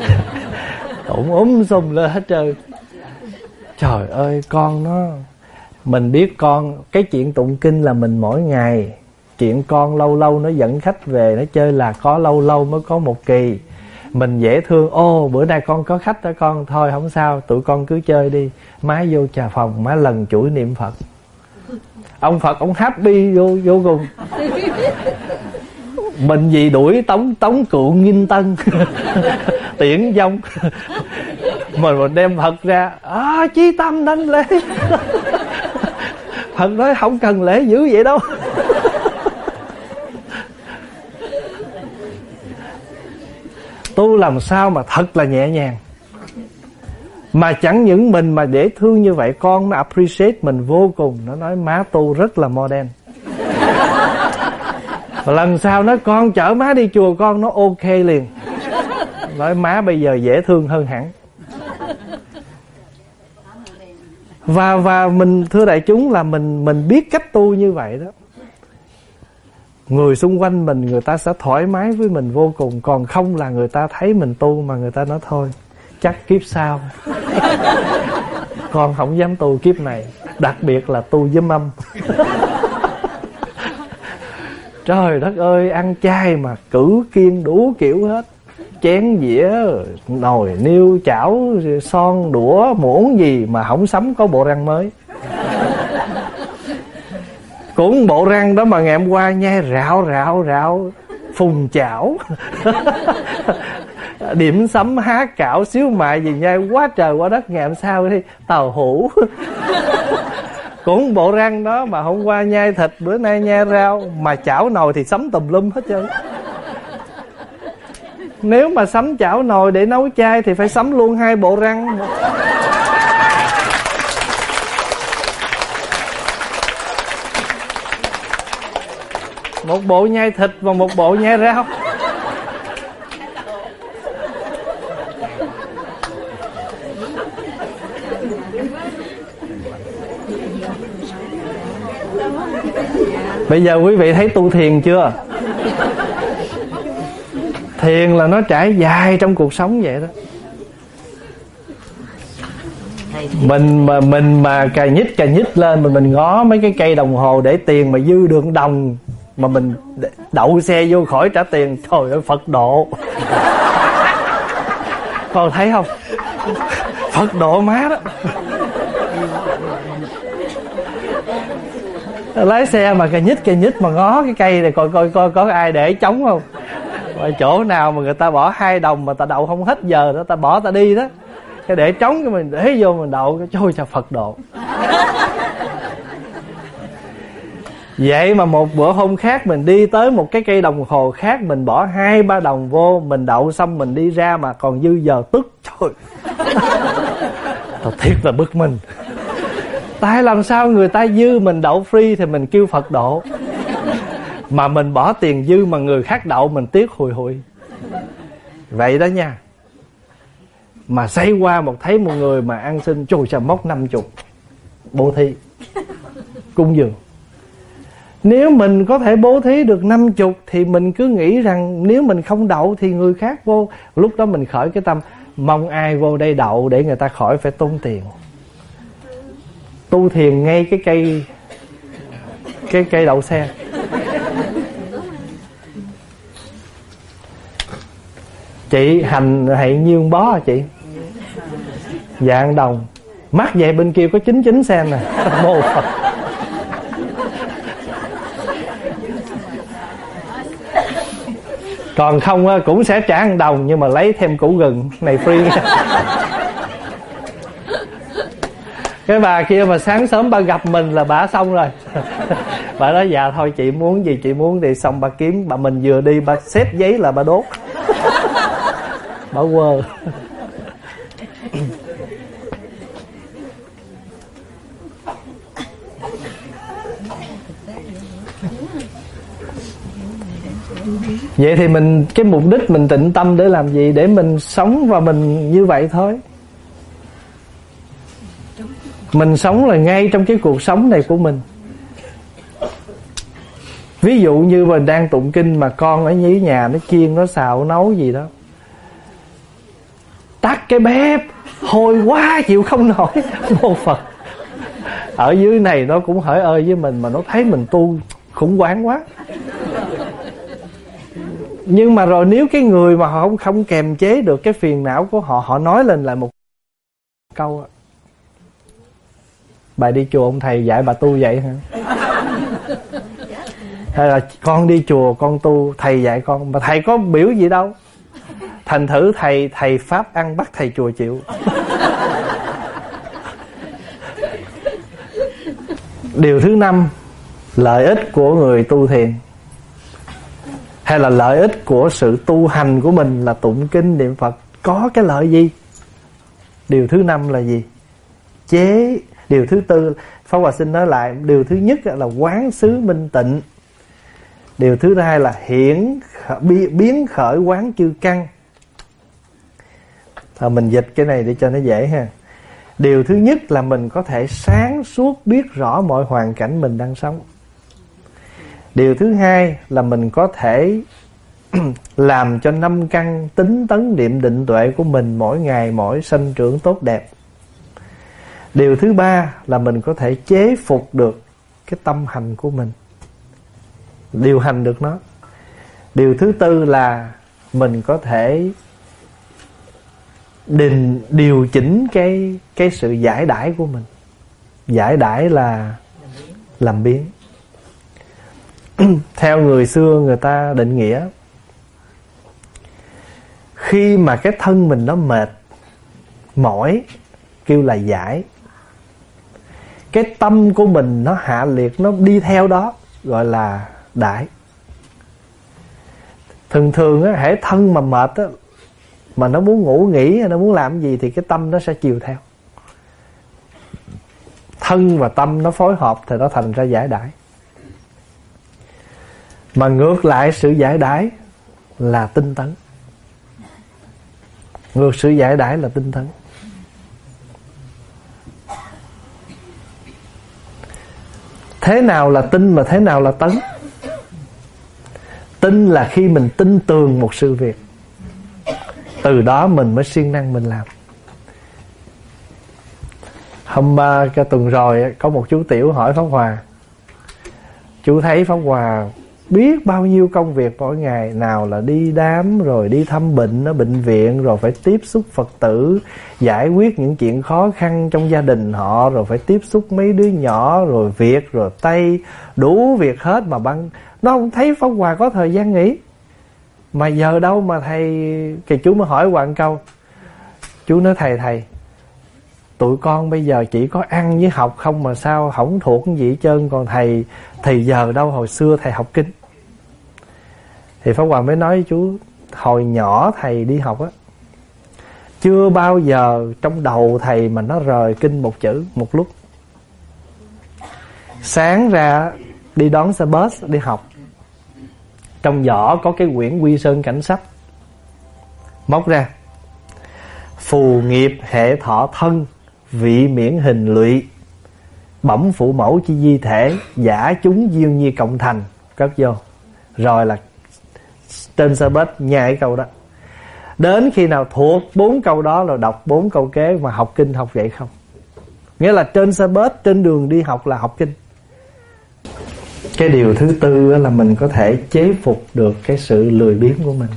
Tụng sùm lên hết trơn. Trời ơi, con nó, mình biết con, cái chuyện tụng kinh là mình mỗi ngày. Chuyện con lâu lâu nó dẫn khách về nó chơi là có lâu lâu mới có một kỳ. Mình dễ thương, ô bữa nay con có khách đó con, thôi không sao, tụi con cứ chơi đi. Má vô trà phòng, má lần chuỗi niệm Phật. Ông Phật ông happy vô cùng. Mình gì đuổi tống cựu Nghinh Tân tiễn vong. Mình đem Phật ra, chí tâm đánh lễ. Phật nói không cần lễ dữ vậy đâu. Tu làm sao mà thật là nhẹ nhàng. Mà chẳng những mình mà dễ thương như vậy, con nó appreciate mình vô cùng. Nó nói má tu rất là modern. Và lần sau nói con chở má đi chùa, con nó ok liền. Nói má bây giờ dễ thương hơn hẳn. Và mình thưa đại chúng là mình biết cách tu như vậy đó, người xung quanh mình người ta sẽ thoải mái với mình vô cùng. Còn không là người ta thấy mình tu mà người ta nói thôi chắc kiếp sau con không dám tu kiếp này, đặc biệt là tu với mâm. Trời đất ơi, ăn chay mà cử kiêng đủ kiểu hết, chén dĩa nồi niêu chảo son đũa muỗng gì mà không sắm có bộ răng mới. Cũng bộ răng đó mà ngày hôm qua nhai rạo phùng chảo. Điểm sắm há cạo xíu mại gì nhai quá trời quá đất, ngày hôm sau đi tàu hũ. Cũng bộ răng đó mà hôm qua nhai thịt, bữa nay nhai rau, mà chảo nồi thì sắm tùm lum hết trơn. Nếu mà sắm chảo nồi để nấu chay thì phải sắm luôn 2 bộ răng. Một bộ nhai thịt và một bộ nhai rau. Bây giờ quý vị thấy tu thiền chưa? Thiền là nó trải dài trong cuộc sống vậy đó. Mình mà cà nhích lên, mình ngó mấy cái cây đồng hồ để tiền mà dư được đồng, mà mình đậu xe vô khỏi trả tiền, trời ơi Phật độ. Con thấy không? Phật độ má đó. Lái xe mà cà nhích mà ngó cái cây này coi có ai để trống không. Rồi chỗ nào mà người ta bỏ 2 đồng mà ta đậu không hết giờ đó, ta bỏ ta đi đó, cái để trống cái mình để vô mình đậu, trời cho Phật độ. Vậy mà một bữa hôm khác mình đi tới một cái cây đồng hồ khác, mình bỏ 2-3 đồng vô, mình đậu xong mình đi ra mà còn dư giờ tức. Trời, tao thiệt là bực mình. Tại làm sao người ta dư mình đậu free thì mình kêu Phật độ, mà mình bỏ tiền dư mà người khác đậu mình tiếc hùi hụi. Vậy đó nha. Mà xây qua thấy một người mà ăn xin, trời sao móc 50 bố thí cúng dường. Nếu mình có thể bố thí được 50 thì mình cứ nghĩ rằng nếu mình không đậu thì người khác vô. Lúc đó mình khởi cái tâm mong ai vô đây đậu để người ta khỏi phải tốn tiền. Tu thiền ngay cái cây đậu xe. Chị hành hãy nhiêu bó hả chị? Dạ 1 đồng. Mắc vậy bên kia có 99 sen nè. Mô Phật. Còn không cũng sẽ trả 1 đồng, nhưng mà lấy thêm củ gừng này free. Cái bà kia mà sáng sớm bà gặp mình là bà xong rồi. Bà nói dạ thôi chị muốn gì chị muốn thì xong, bà kiếm, bà mình vừa đi bà xếp giấy là bà đốt. Bà quơ. Vậy thì mình, cái mục đích mình tịnh tâm để làm gì? Để mình sống và mình như vậy thôi. Mình sống là ngay trong cái cuộc sống này của mình. Ví dụ như mình đang tụng kinh mà con ở dưới nhà nó chiên, nó xào, nấu gì đó, tắt cái bếp, hôi quá chịu không nổi. Mô Phật. Ở dưới này nó cũng hỡi ơi với mình, mà nó thấy mình tu khủng hoảng quá. Nhưng mà rồi nếu cái người mà họ không kềm chế được cái phiền não của họ, họ nói lên lại một câu: bà đi chùa ông thầy dạy bà tu vậy hả? Hay là con đi chùa con tu thầy dạy con, mà thầy có biểu gì đâu. Thành thử thầy pháp ăn bắt thầy chùa chịu. Điều thứ 5, lợi ích của người tu thiền, hay là lợi ích của sự tu hành của mình là tụng kinh niệm Phật, có cái lợi gì? Điều thứ 5 là gì? Điều thứ 4, Pháp Hòa xin nói lại. Điều thứ nhất là quán xứ minh tịnh. Điều thứ 2 là biến khởi quán chư căn. Mình dịch cái này để cho nó dễ ha. Điều thứ nhất là mình có thể sáng suốt biết rõ mọi hoàn cảnh mình đang sống. Điều thứ 2 là mình có thể làm cho 5 căn tính tấn niệm định tuệ của mình mỗi ngày mỗi sanh trưởng tốt đẹp. Điều thứ 3 là mình có thể chế phục được cái tâm hành của mình, điều hành được nó. Điều thứ 4 là mình có thể điều chỉnh cái sự giải đãi của mình. Giải đãi là làm biến. Theo người xưa người ta định nghĩa, khi mà cái thân mình nó mệt mỏi kêu là giải, cái tâm của mình nó hạ liệt, nó đi theo đó gọi là đãi. Thường á, hễ thân mà mệt á, mà nó muốn ngủ nghỉ, nó muốn làm gì thì cái tâm nó sẽ chiều theo. Thân và tâm nó phối hợp thì nó thành ra giải đãi. Mà ngược lại sự giải đãi là tinh tấn. Ngược sự giải đãi là tinh tấn. Thế nào là tinh mà thế nào là tấn? Tinh là khi mình tin tường một sự việc, từ đó mình mới siêng năng mình làm. Cái tuần rồi có một chú Tiểu hỏi Pháp Hòa, chú thấy Pháp Hòa biết bao nhiêu công việc mỗi ngày, nào là đi đám, rồi đi thăm bệnh ở bệnh viện, rồi phải tiếp xúc Phật tử, giải quyết những chuyện khó khăn trong gia đình họ, rồi phải tiếp xúc mấy đứa nhỏ, rồi việc, rồi Tây, đủ việc hết, mà nó không thấy Pháp Hòa có thời gian nghỉ. Mà giờ đâu mà thầy, chú mới hỏi Hòa một câu. Chú nói thầy tụi con bây giờ chỉ có ăn với học không mà sao không thuộc cái gì hết trơn. Còn thầy thì giờ đâu, hồi xưa thầy học kinh. Thì Pháp Hòa mới nói với chú, hồi nhỏ thầy đi học á, chưa bao giờ trong đầu thầy mà nó rời kinh một chữ một lúc. Sáng ra đi đón xe bus đi học, trong giỏ có cái quyển Quy Sơn Cảnh Sách, móc ra: phù nghiệp hệ thọ thân, vị miễn hình lụy, bẩm phụ mẫu chi di thể, giả chúng diêu nhi cộng thành, cất vô. Rồi là trên xe bus nhai cái câu đó. Đến khi nào thuộc 4 câu đó là đọc 4 câu kế, mà học kinh học vậy không. Nghĩa là trên xe bus, trên đường đi học là học kinh. Cái điều thứ tư là mình có thể chế phục được cái sự lười biếng của mình.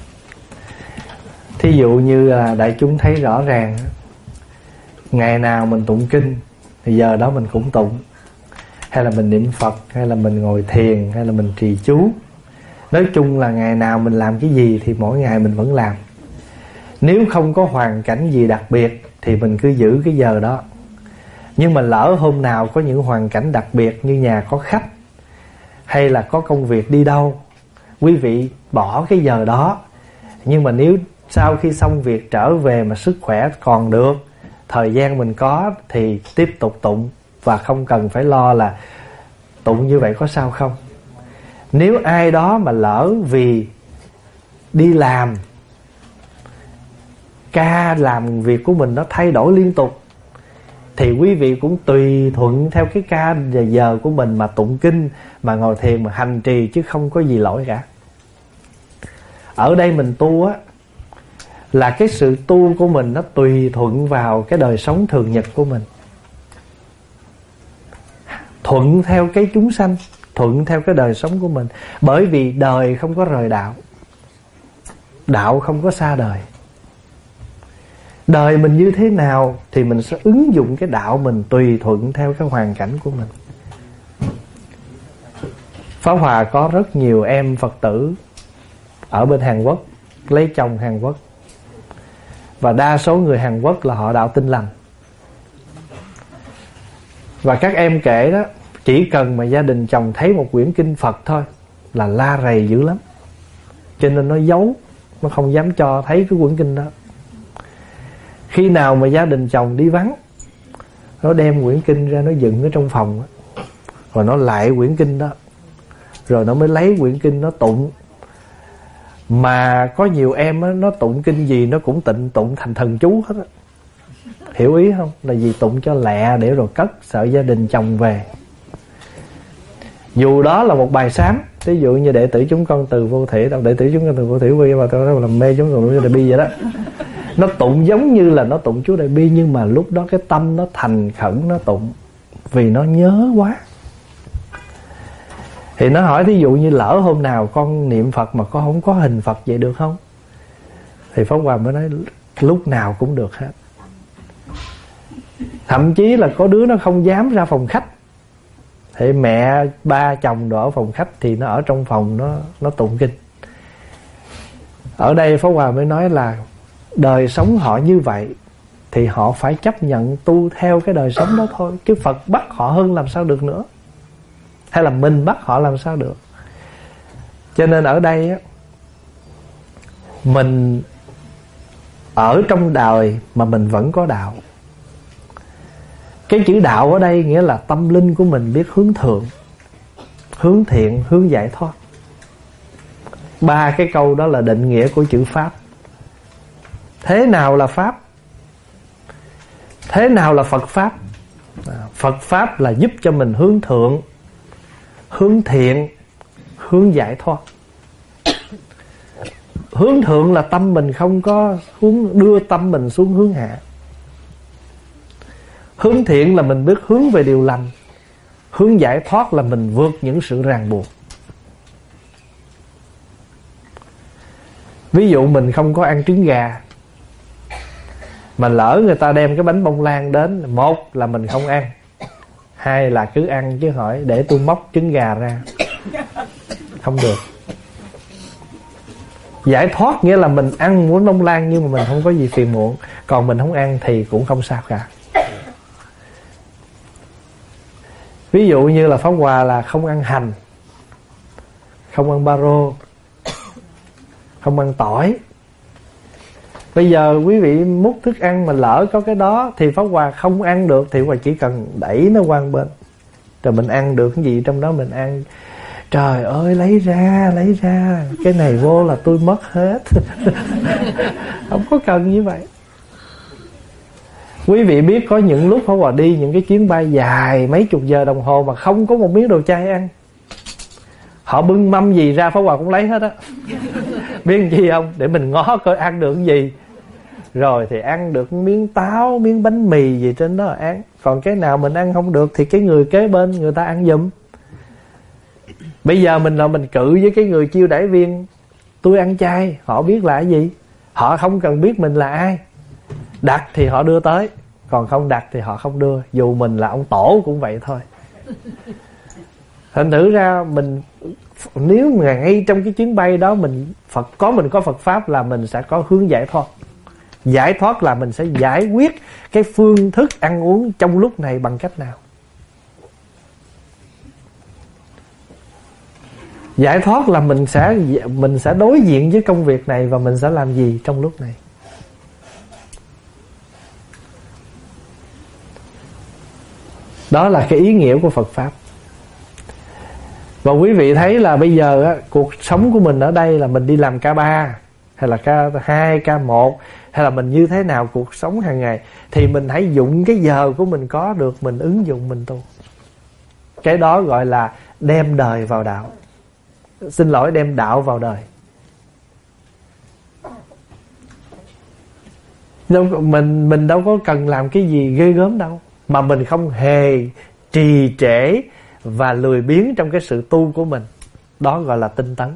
Thí dụ như là đại chúng thấy rõ ràng, ngày nào mình tụng kinh thì giờ đó mình cũng tụng, hay là mình niệm Phật, hay là mình ngồi thiền, hay là mình trì chú. Nói chung là ngày nào mình làm cái gì thì mỗi ngày mình vẫn làm. Nếu không có hoàn cảnh gì đặc biệt thì mình cứ giữ cái giờ đó. Nhưng mà lỡ hôm nào có những hoàn cảnh đặc biệt, như nhà có khách, hay là có công việc đi đâu, quý vị bỏ cái giờ đó. Nhưng mà nếu sau khi xong việc trở về mà sức khỏe còn được, thời gian mình có, thì tiếp tục tụng. Và không cần phải lo là tụng như vậy có sao không. Nếu ai đó mà lỡ vì đi làm, ca làm việc của mình nó thay đổi liên tục, thì quý vị cũng tùy thuận theo cái ca giờ của mình mà tụng kinh, mà ngồi thiền, mà hành trì, chứ không có gì lỗi cả. Ở đây mình tu á, là cái sự tu của mình nó tùy thuận vào cái đời sống thường nhật của mình, thuận theo cái chúng sanh, thuận theo cái đời sống của mình. Bởi vì đời không có rời đạo, đạo không có xa đời. Đời mình như thế nào thì mình sẽ ứng dụng cái đạo mình tùy thuận theo cái hoàn cảnh của mình. Pháp Hòa có rất nhiều em Phật tử ở bên Hàn Quốc, lấy chồng Hàn Quốc. Và đa số người Hàn Quốc là họ đạo Tin Lành. Và các em kể đó, chỉ cần mà gia đình chồng thấy một quyển kinh Phật thôi là la rầy dữ lắm. Cho nên nó giấu, nó không dám cho thấy cái quyển kinh đó. Khi nào mà gia đình chồng đi vắng, nó đem quyển kinh ra, nó dựng ở trong phòng đó, rồi nó lại quyển kinh đó, rồi nó mới lấy quyển kinh nó tụng. Mà có nhiều em á, nó tụng kinh gì nó cũng tụng thành thần chú hết á. Hiểu ý không? Là vì tụng cho lẹ để rồi cất, sợ gia đình chồng về. Dù đó là một bài sám, ví dụ như đệ tử chúng con từ vô thể, đệ tử chúng con từ vô thể quy, mà tôi làm mê chúng con Đại Bi vậy đó. Nó tụng giống như là nó tụng chú Đại Bi, nhưng mà lúc đó cái tâm nó thành khẩn nó tụng, vì nó nhớ quá. Thì nó hỏi thí dụ như lỡ hôm nào con niệm Phật mà con không có hình Phật vậy được không? Thì Pháp Hòa mới nói lúc nào cũng được hết. Thậm chí là có đứa nó không dám ra phòng khách, thì mẹ ba chồng đồ ở phòng khách thì nó ở trong phòng nó tụng kinh. Ở đây Pháp Hòa mới nói là đời sống họ như vậy thì họ phải chấp nhận tu theo cái đời sống đó thôi. Chứ Phật bắt họ hơn làm sao được nữa, hay là mình bắt họ làm sao được. Cho nên ở đây á, mình ở trong đời mà mình vẫn có đạo. Cái chữ đạo ở đây nghĩa là tâm linh của mình biết hướng thượng, hướng thiện, hướng giải thoát. 3 cái câu đó là định nghĩa của chữ Pháp. Thế nào là Pháp? Thế nào là Phật Pháp? Phật Pháp là giúp cho mình hướng thượng, hướng thiện, hướng giải thoát. Hướng thượng là tâm mình không có đưa tâm mình xuống hướng hạ. Hướng thiện là mình biết hướng về điều lành. Hướng giải thoát là mình vượt những sự ràng buộc. Ví dụ mình không có ăn trứng gà, mà lỡ người ta đem cái bánh bông lan đến, một là mình không ăn, hai là cứ ăn chứ hỏi để tôi móc trứng gà ra, không được. Giải thoát nghĩa là mình ăn muốn bông lan nhưng mà mình không có gì phiền muộn, còn mình không ăn thì cũng không sao cả. Ví dụ như là Pháp Hòa là không ăn hành, không ăn ba rô, không ăn tỏi. Bây giờ quý vị múc thức ăn mà lỡ có cái đó thì Pháp Hòa không ăn được, thì Pháp Hòa chỉ cần đẩy nó qua bên, rồi mình ăn được cái gì trong đó mình ăn. Trời ơi, lấy ra, cái này vô là tôi mất hết. Không có cần như vậy. Quý vị biết có những lúc Pháp Hòa đi những cái chuyến bay dài mấy chục giờ đồng hồ mà không có một miếng đồ chay ăn. Họ bưng mâm gì ra Pháp Hòa cũng lấy hết á. Biết làm chi không? Để mình ngó coi ăn được cái gì. Rồi thì ăn được miếng táo, miếng bánh mì gì trên đó ăn. Còn cái nào mình ăn không được thì cái người kế bên người ta ăn giùm. Bây giờ mình cự với cái người chiêu đãi viên, tôi ăn chay, họ biết là cái gì. Họ không cần biết mình là ai. Đặt thì họ đưa tới, còn không đặt thì họ không đưa. Dù mình là ông tổ cũng vậy thôi. Thành thử ra mình, nếu mà ngay trong cái chuyến bay đó mình có Phật Pháp là mình sẽ có hướng giải thoát. Giải thoát là mình sẽ giải quyết cái phương thức ăn uống trong lúc này bằng cách nào. Giải thoát là mình sẽ đối diện với công việc này và mình sẽ làm gì trong lúc này. Đó là cái ý nghĩa của Phật Pháp. Và quý vị thấy là bây giờ á, cuộc sống của mình ở đây là mình đi làm ca 3 hay là ca 2, ca 1 hay là mình như thế nào cuộc sống hàng ngày, thì mình hãy dụng cái giờ của mình có được, mình ứng dụng mình tu. Cái đó gọi là đem đời vào đạo. Xin lỗi, đem đạo vào đời. Mình đâu có cần làm cái gì ghê gớm đâu, mà mình không hề trì trễ và lười biếng trong cái sự tu của mình. Đó gọi là tinh tấn.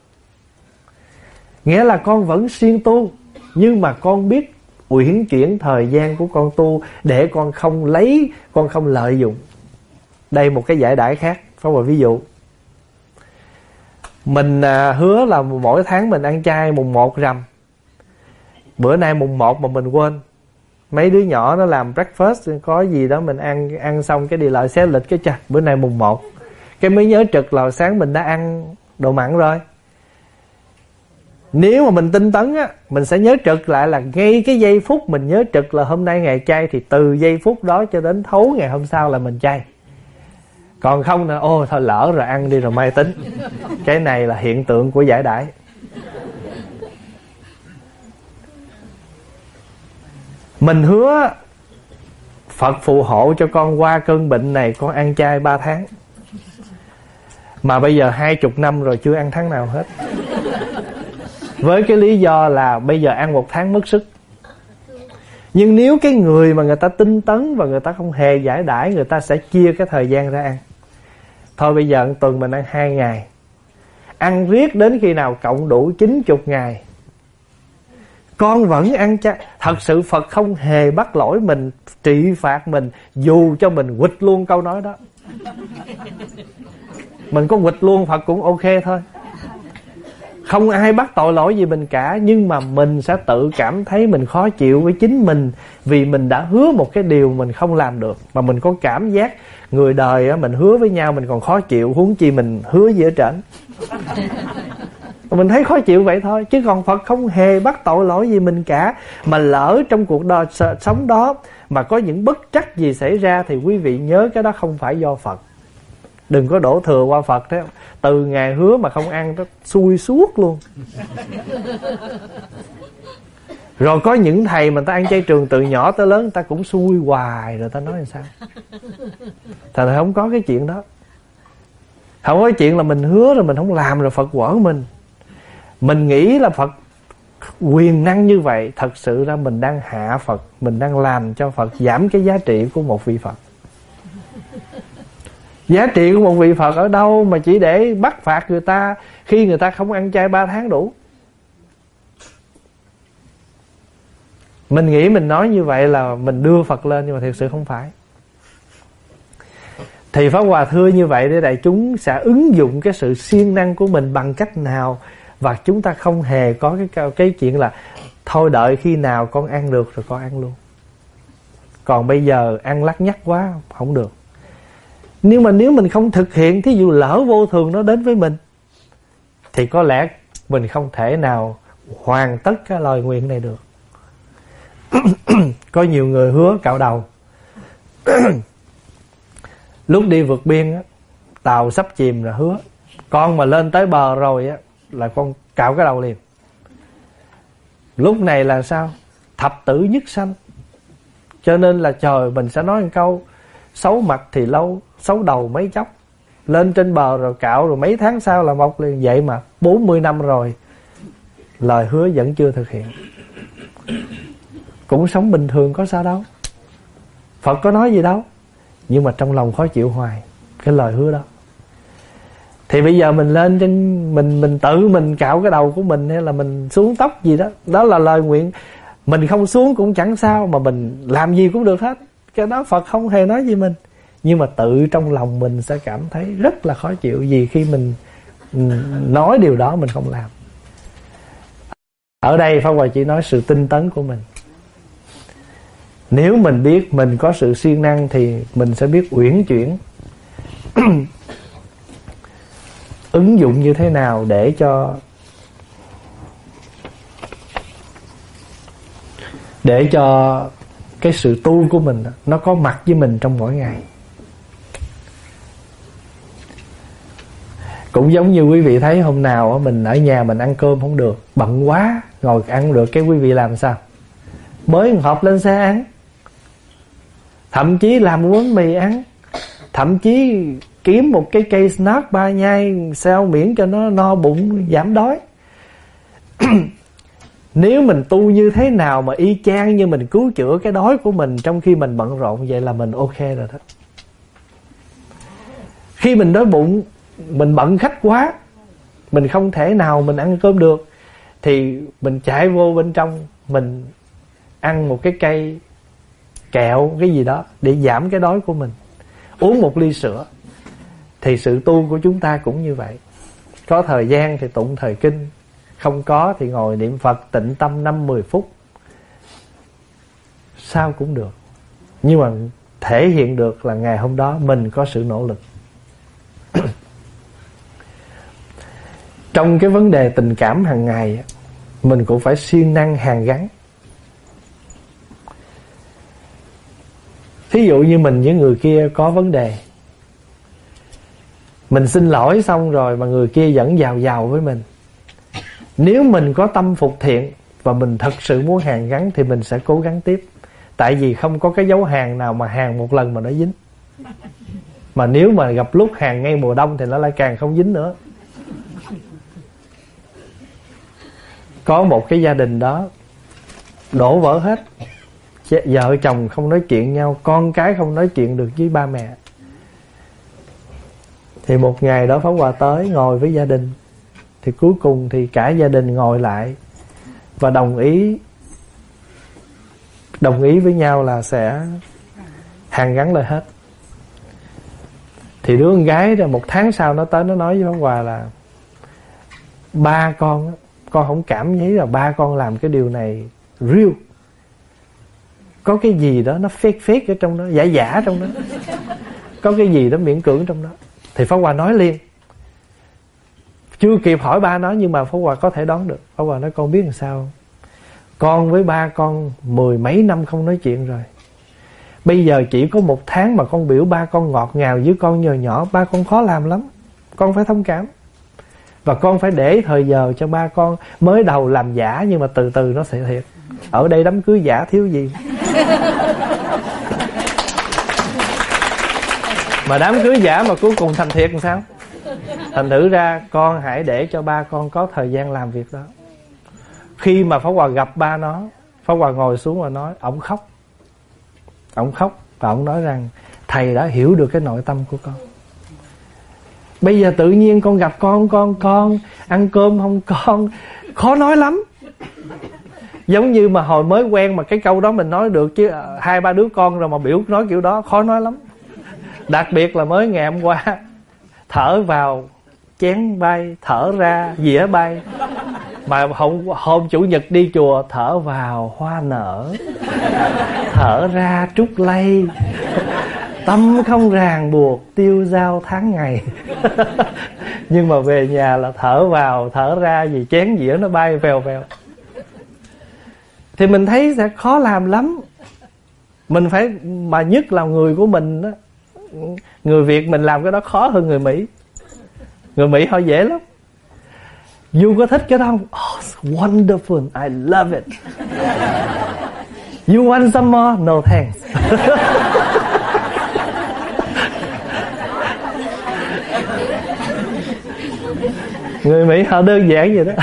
Nghĩa là con vẫn siêng tu, nhưng mà con biết uyển chuyển thời gian của con tu để con không lợi dụng. Đây một cái giải đãi khác. Có một ví dụ. Mình hứa là mỗi tháng mình ăn chay mùng 1 rằm. Bữa nay mùng 1 mà mình quên. Mấy đứa nhỏ nó làm breakfast, có gì đó mình ăn xong cái đi lại xé lịch cái chà, bữa nay mùng 1. Cái mới nhớ trực là sáng mình đã ăn đồ mặn rồi. Nếu mà mình tinh tấn á, mình sẽ nhớ trực lại là ngay cái giây phút mình nhớ trực là hôm nay ngày chay, thì từ giây phút đó cho đến thấu ngày hôm sau là mình chay. Còn không là thôi lỡ rồi ăn đi rồi mai tính. Cái này là hiện tượng của giải đãi. Mình hứa Phật phù hộ cho con qua cơn bệnh này, con ăn chay 3 tháng. Mà bây giờ 20 năm rồi chưa ăn tháng nào hết. Với cái lý do là bây giờ ăn 1 tháng mất sức. Nhưng nếu cái người mà người ta tinh tấn và người ta không hề giải đãi, người ta sẽ chia cái thời gian ra ăn. Thôi bây giờ tuần mình ăn 2 ngày, ăn riết đến khi nào cộng đủ 90 ngày, con vẫn ăn chay. Thật sự Phật không hề bắt lỗi mình, trị phạt mình, dù cho mình quỵt luôn câu nói đó. Mình có quỵt luôn Phật cũng ok thôi. Không ai bắt tội lỗi gì mình cả. Nhưng mà mình sẽ tự cảm thấy mình khó chịu với chính mình, vì mình đã hứa một cái điều mình không làm được. Mà mình có cảm giác người đời á, mình hứa với nhau mình còn khó chịu, huống chi mình hứa gì ở trển. Mình thấy khó chịu vậy thôi. Chứ còn Phật không hề bắt tội lỗi gì mình cả. Mà lỡ trong cuộc đời sống đó mà có những bất trắc gì xảy ra, thì quý vị nhớ cái đó không phải do Phật. Đừng có đổ thừa qua Phật thế. Từ ngày hứa mà không ăn nó xui suốt luôn. Rồi có những thầy mà ta ăn chay trường từ nhỏ tới lớn, ta cũng xui hoài, rồi ta nói làm sao. Thật ra không có cái chuyện đó. Không có cái chuyện là mình hứa rồi mình không làm rồi Phật quở mình. Mình nghĩ là Phật quyền năng như vậy, thật sự ra mình đang hạ Phật, mình đang làm cho Phật giảm cái giá trị của một vị Phật. Giá trị của một vị Phật ở đâu mà chỉ để bắt phạt người ta khi người ta không ăn chay 3 tháng đủ. Mình nghĩ mình nói như vậy là mình đưa Phật lên, nhưng mà thực sự không phải. Thì Pháp Hòa thưa như vậy để đại chúng sẽ ứng dụng cái sự siêng năng của mình bằng cách nào. Và chúng ta không hề có cái chuyện là thôi đợi khi nào con ăn được rồi con ăn luôn. Còn bây giờ ăn lắt nhắt quá không được. Nhưng mà nếu mình không thực hiện, thí dụ lỡ vô thường nó đến với mình, thì có lẽ mình không thể nào hoàn tất cái lời nguyện này được. Có nhiều người hứa cạo đầu. Lúc đi vượt biên á, tàu sắp chìm là hứa, con mà lên tới bờ rồi á là con cạo cái đầu liền. Lúc này là sao? Thập tử nhất sanh. Cho nên là trời, mình sẽ nói một câu: xấu mặt thì lâu, xấu đầu mấy chốc. Lên trên bờ rồi cạo rồi mấy tháng sau là mọc liền. Vậy mà 40 năm rồi lời hứa vẫn chưa thực hiện. Cũng sống bình thường có sao đâu, Phật có nói gì đâu, nhưng mà trong lòng khó chịu hoài cái lời hứa đó. Thì bây giờ mình lên trên mình tự mình cạo cái đầu của mình, hay là mình xuống tóc gì đó, đó là lời nguyện. Mình không xuống cũng chẳng sao, mà mình làm gì cũng được hết. Cái đó Phật không hề nói gì mình. Nhưng mà tự trong lòng mình sẽ cảm thấy rất là khó chịu, vì khi mình nói điều đó mình không làm. Ở đây Pháp Hòa chỉ nói sự tinh tấn của mình. Nếu mình biết mình có sự siêng năng thì mình sẽ biết uyển chuyển ứng dụng như thế nào để cho cái sự tu của mình nó có mặt với mình trong mỗi ngày. Cũng giống như quý vị thấy hôm nào mình ở nhà mình ăn cơm không được, bận quá ngồi ăn không được, cái quý vị làm sao? Mới hộp lên xe ăn, thậm chí làm bánh mì ăn, thậm chí kiếm một cái cây snack ba nhai sao miễn cho nó no bụng giảm đói. Nếu mình tu như thế nào mà y chang như mình cứu chữa cái đói của mình trong khi mình bận rộn, vậy là mình ok rồi đó. Khi mình đói bụng, mình bận khách quá, mình không thể nào mình ăn cơm được, thì mình chạy vô bên trong, mình ăn một cái cây kẹo cái gì đó để giảm cái đói của mình, uống một ly sữa. Thì sự tu của chúng ta cũng như vậy. Có thời gian thì tụng thời kinh, không có thì ngồi niệm Phật tịnh tâm 5-10 phút, sao cũng được. Nhưng mà thể hiện được là ngày hôm đó mình có sự nỗ lực. Trong cái vấn đề tình cảm hàng ngày, mình cũng phải siêng năng hàn gắn. Thí dụ như mình với người kia có vấn đề, mình xin lỗi xong rồi mà người kia vẫn giàu với mình. Nếu mình có tâm phục thiện và mình thật sự muốn hàn gắn thì mình sẽ cố gắng tiếp. Tại vì không có cái dấu hàn nào mà hàn một lần mà nó dính. Mà nếu mà gặp lúc hàn ngay mùa đông thì nó lại càng không dính nữa. Có một cái gia đình đó đổ vỡ hết, vợ chồng không nói chuyện nhau, con cái không nói chuyện được với ba mẹ. Thì một ngày đó Pháp Hòa tới ngồi với gia đình, thì cuối cùng thì cả gia đình ngồi lại và đồng ý với nhau là sẽ hàn gắn lại hết. Thì đứa con gái rồi 1 tháng sau nó tới, nó nói với Pháp Hòa là: ba con không cảm thấy là ba con làm cái điều này real, có cái gì đó nó fake ở trong đó, giả trong đó, có cái gì đó miễn cưỡng trong đó. Thì Pháp Hòa nói liền, chưa kịp hỏi ba nó, nhưng mà Pháp Hòa có thể đoán được. Pháp Hòa nói: con biết làm sao, con với ba con 10 mấy năm không nói chuyện rồi, bây giờ chỉ có 1 tháng mà con biểu ba con ngọt ngào với con nhỏ nhỏ, ba con khó làm lắm, con phải thông cảm. Và con phải để thời giờ cho ba con. Mới đầu làm giả nhưng mà từ từ nó sẽ thiệt. Ở đây đám cưới giả thiếu gì. Mà đám cưới giả mà cuối cùng thành thiệt làm sao? Thành thử ra con hãy để cho ba con có thời gian làm việc đó. Khi mà Pháp Hòa gặp ba nó, Pháp Hòa ngồi xuống và nói, ổng khóc. Và ổng nói rằng thầy đã hiểu được cái nội tâm của con. Bây giờ tự nhiên con gặp con ăn cơm không con, khó nói lắm. Giống như mà hồi mới quen mà cái câu đó mình nói được, chứ 2-3 đứa con rồi mà biểu nói kiểu đó khó nói lắm. Đặc biệt là mới ngày hôm qua, thở vào chén bay, thở ra dĩa bay. Mà hôm Chủ nhật đi chùa, thở vào hoa nở, thở ra trúc lây. tâm không ràng buộc, tiêu dao tháng ngày. Nhưng mà về nhà là thở vào thở ra, vì chén dĩa nó bay vèo vèo. Thì mình thấy sẽ khó làm lắm. Mình phải, mà nhất là người của mình đó, người Việt mình làm cái đó khó hơn người Mỹ. Người Mỹ họ dễ lắm. You có thích cái đó không? Oh, it's wonderful, I love it. You want some more? No thanks. Người Mỹ họ đơn giản vậy đó.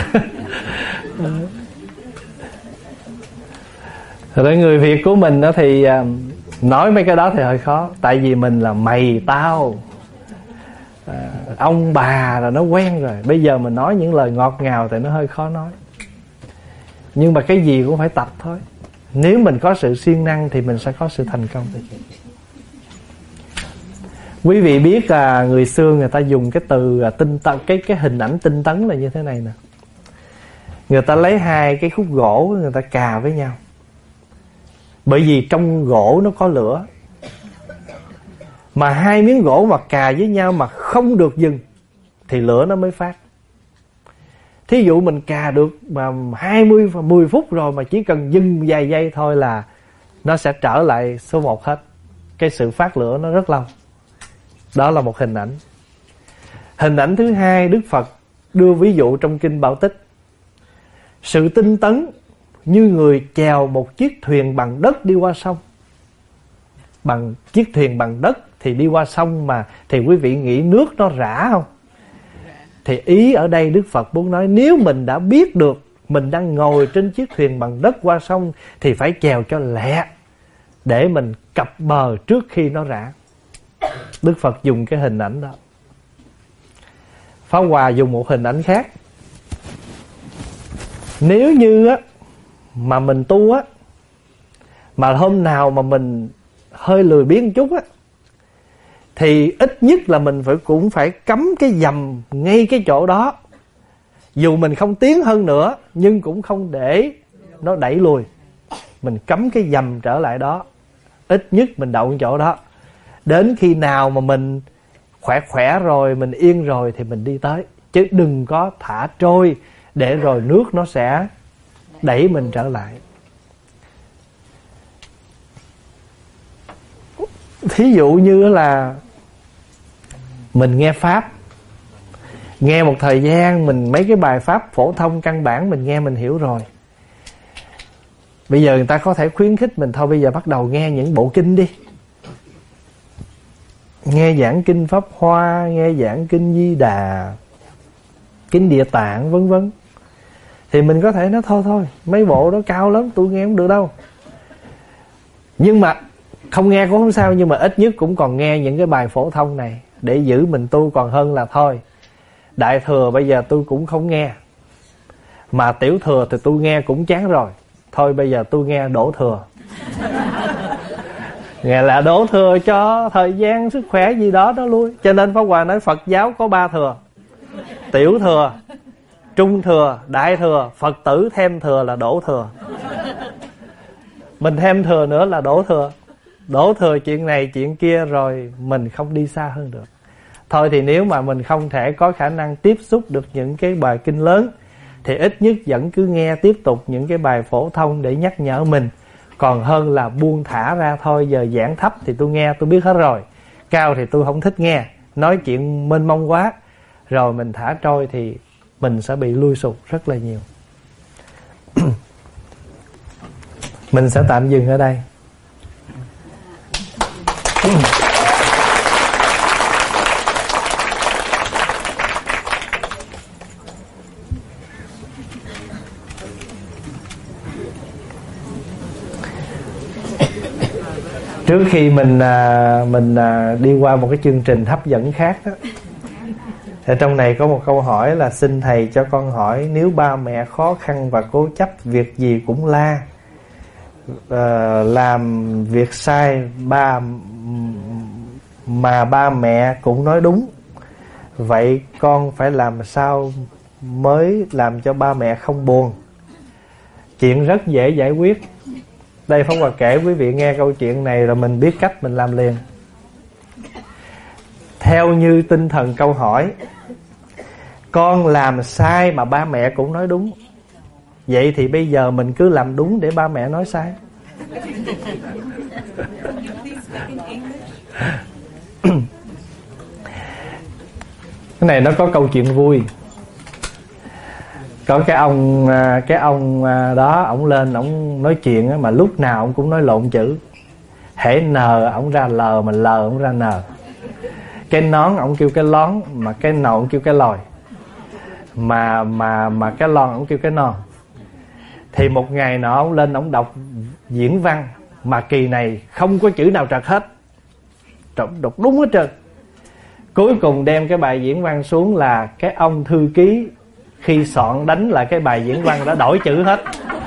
Rồi người Việt của mình đó thì nói mấy cái đó thì hơi khó. Tại vì mình là mày tao, ông bà là nó quen rồi. Bây giờ mình nói những lời ngọt ngào thì nó hơi khó nói. Nhưng mà cái gì cũng phải tập thôi. Nếu mình có sự siêng năng thì mình sẽ có sự thành công. Quý vị biết người xưa người ta dùng cái từ tinh tấn, cái hình ảnh tinh tấn là như thế này nè. Người ta lấy hai cái khúc gỗ, người ta cà với nhau. Bởi vì trong gỗ nó có lửa. Mà hai miếng gỗ mà cà với nhau mà không được dừng thì lửa nó mới phát. Thí dụ mình cà được mà 10 phút rồi mà chỉ cần dừng vài giây thôi là nó sẽ trở lại số 1 hết. Cái sự phát lửa nó rất lâu. Đó là một hình ảnh. Hình ảnh thứ hai, Đức Phật đưa ví dụ trong Kinh Bảo Tích. Sự tinh tấn như người chèo một chiếc thuyền bằng đất đi qua sông. Bằng chiếc thuyền bằng đất thì đi qua sông mà, thì quý vị nghĩ nước nó rã không? Thì ý ở đây Đức Phật muốn nói, nếu mình đã biết được mình đang ngồi trên chiếc thuyền bằng đất qua sông thì phải chèo cho lẹ để mình cập bờ trước khi nó rã. Đức Phật dùng cái hình ảnh đó. Pháp Hòa dùng một hình ảnh khác. Nếu như á mà mình tu á, mà hôm nào mà mình hơi lười biếng một chút á, thì ít nhất là mình cũng phải cắm cái dầm ngay cái chỗ đó. Dù mình không tiến hơn nữa, nhưng cũng không để nó đẩy lùi. Mình cắm cái dầm trở lại đó. Ít nhất mình đậu chỗ đó. Đến khi nào mà mình khỏe rồi, mình yên rồi thì mình đi tới. Chứ đừng có thả trôi, để rồi nước nó sẽ đẩy mình trở lại. Thí dụ như là mình nghe Pháp, nghe một thời gian, mình mấy cái bài Pháp phổ thông căn bản mình nghe mình hiểu rồi. Bây giờ người ta có thể khuyến khích mình, thôi bây giờ bắt đầu nghe những bộ kinh đi. Nghe giảng kinh Pháp Hoa, nghe giảng kinh Di Đà, kinh Địa Tạng vân vân. Thì mình có thể nói thôi mấy bộ đó cao lắm, tôi nghe không được đâu. Nhưng mà không nghe cũng không sao, nhưng mà ít nhất cũng còn nghe những cái bài phổ thông này để giữ mình tu, còn hơn là thôi Đại Thừa bây giờ tôi cũng không nghe, mà Tiểu Thừa thì tôi nghe cũng chán rồi, thôi bây giờ tôi nghe Đổ Thừa. Nghe là Đổ Thừa cho thời gian sức khỏe gì đó đó lui. Cho nên Pháp Hòa nói Phật giáo có 3 thừa: Tiểu Thừa, Trung Thừa, Đại Thừa. Phật tử thêm thừa là Đổ Thừa. Mình thêm thừa nữa là Đổ Thừa. Đổ thừa chuyện này chuyện kia rồi mình không đi xa hơn được. Thôi thì nếu mà mình không thể có khả năng tiếp xúc được những cái bài kinh lớn thì ít nhất vẫn cứ nghe tiếp tục những cái bài phổ thông để nhắc nhở mình. Còn hơn là buông thả ra, thôi giờ giảng thấp thì tôi nghe tôi biết hết rồi, cao thì tôi không thích nghe, nói chuyện mênh mông quá, rồi mình thả trôi thì mình sẽ bị lui sụt rất là nhiều. Mình sẽ tạm dừng ở đây. Trước khi mình đi qua một cái chương trình hấp dẫn khác đó, ở trong này có một câu hỏi là: xin thầy cho con hỏi, nếu ba mẹ khó khăn và cố chấp việc gì cũng la, làm việc sai mà ba mẹ cũng nói đúng, vậy con phải làm sao mới làm cho ba mẹ không buồn? Chuyện rất dễ giải quyết. Đây Pháp Hòa kể quý vị nghe câu chuyện này rồi mình biết cách mình làm liền. Theo như tinh thần câu hỏi, con làm sai mà ba mẹ cũng nói đúng, vậy thì bây giờ mình cứ làm đúng để ba mẹ nói sai. Cái này nó có câu chuyện vui. Có cái ông đó, ổng lên ổng nói chuyện á, mà lúc nào ổng cũng nói lộn chữ. Hễ n ổng ra l, mà l ổng ra n. Cái nón ổng kêu cái lón, mà cái nọ ổng kêu cái lòi, mà cái lon ổng kêu cái non. Thì một ngày nọ ổng lên ổng đọc diễn văn, mà kỳ này không có chữ nào trật hết, đọc đúng hết trơn. Cuối cùng đem cái bài diễn văn xuống là cái ông thư ký khi soạn đánh lại cái bài diễn văn đã đổi chữ hết.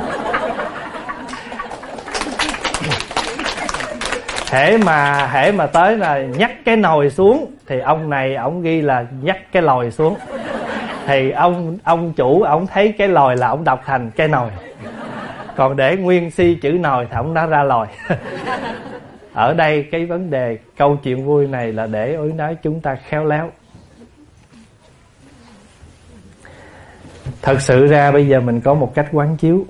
Hễ mà tới là nhắc cái nồi xuống thì ông này ổng ghi là nhắc cái lòi xuống. Thì ông chủ ổng thấy cái lòi là ổng đọc thành cái nồi, còn để nguyên si chữ nồi thì ổng đã ra lòi. Ở đây cái vấn đề câu chuyện vui này là để nói chúng ta khéo léo. Thật sự ra bây giờ mình có một cách quán chiếu.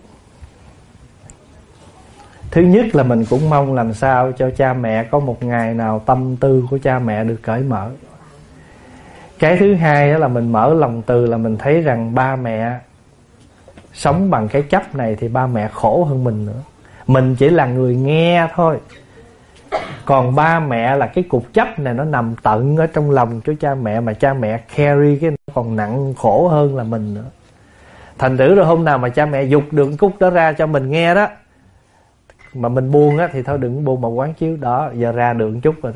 Thứ nhất là mình cũng mong làm sao cho cha mẹ có một ngày nào tâm tư của cha mẹ được cởi mở. Cái thứ hai đó là mình mở lòng từ, là mình thấy rằng ba mẹ sống bằng cái chấp này thì ba mẹ khổ hơn mình nữa. Mình chỉ là người nghe thôi, còn ba mẹ là cái cục chấp này nó nằm tận ở trong lòng của cha mẹ, mà cha mẹ carry cái nó còn nặng khổ hơn là mình nữa. Thành thử rồi hôm nào mà cha mẹ giục được cúc đó ra cho mình nghe đó, mà mình buồn á, thì thôi đừng buồn mà quán chiếu. Đó, giờ ra được chút rồi đó,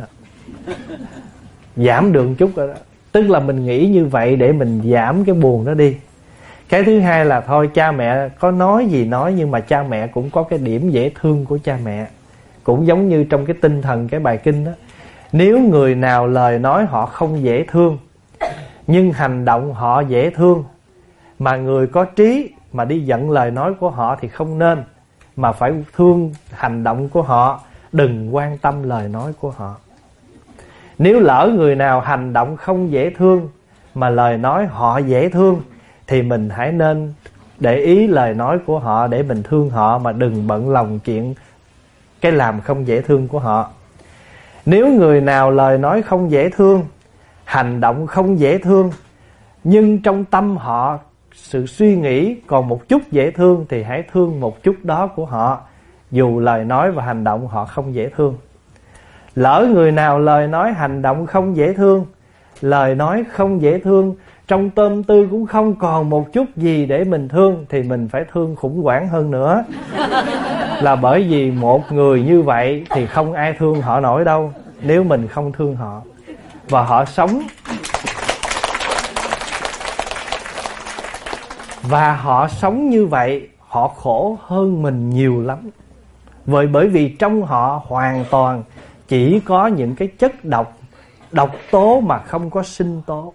giảm được chút rồi đó. Tức là mình nghĩ như vậy để mình giảm cái buồn đó đi. Cái thứ hai là thôi cha mẹ có nói gì nói, nhưng mà cha mẹ cũng có cái điểm dễ thương của cha mẹ. Cũng giống như trong cái tinh thần cái bài kinh đó, nếu người nào lời nói họ không dễ thương nhưng hành động họ dễ thương, mà người có trí mà đi giận lời nói của họ thì không nên, mà phải thương hành động của họ, đừng quan tâm lời nói của họ. Nếu lỡ người nào hành động không dễ thương mà lời nói họ dễ thương, thì mình hãy nên để ý lời nói của họ để mình thương họ, mà đừng bận lòng chuyện cái làm không dễ thương của họ. Nếu người nào lời nói không dễ thương, hành động không dễ thương, nhưng trong tâm họ sự suy nghĩ còn một chút dễ thương, thì hãy thương một chút đó của họ, dù lời nói và hành động họ không dễ thương. Lỡ người nào lời nói hành động không dễ thương, lời nói không dễ thương, trong tâm tư cũng không còn một chút gì để mình thương, thì mình phải thương khủng hoảng hơn nữa. Là bởi vì một người như vậy thì không ai thương họ nổi đâu, nếu mình không thương họ. Và họ sống, và họ sống như vậy, họ khổ hơn mình nhiều lắm. Bởi vì trong họ hoàn toàn chỉ có những cái chất độc tố mà không có sinh tố,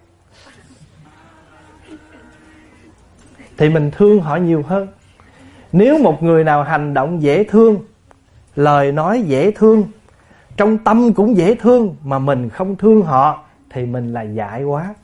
thì mình thương họ nhiều hơn. Nếu một người nào hành động dễ thương, lời nói dễ thương, trong tâm cũng dễ thương, mà mình không thương họ, thì mình là dại quá.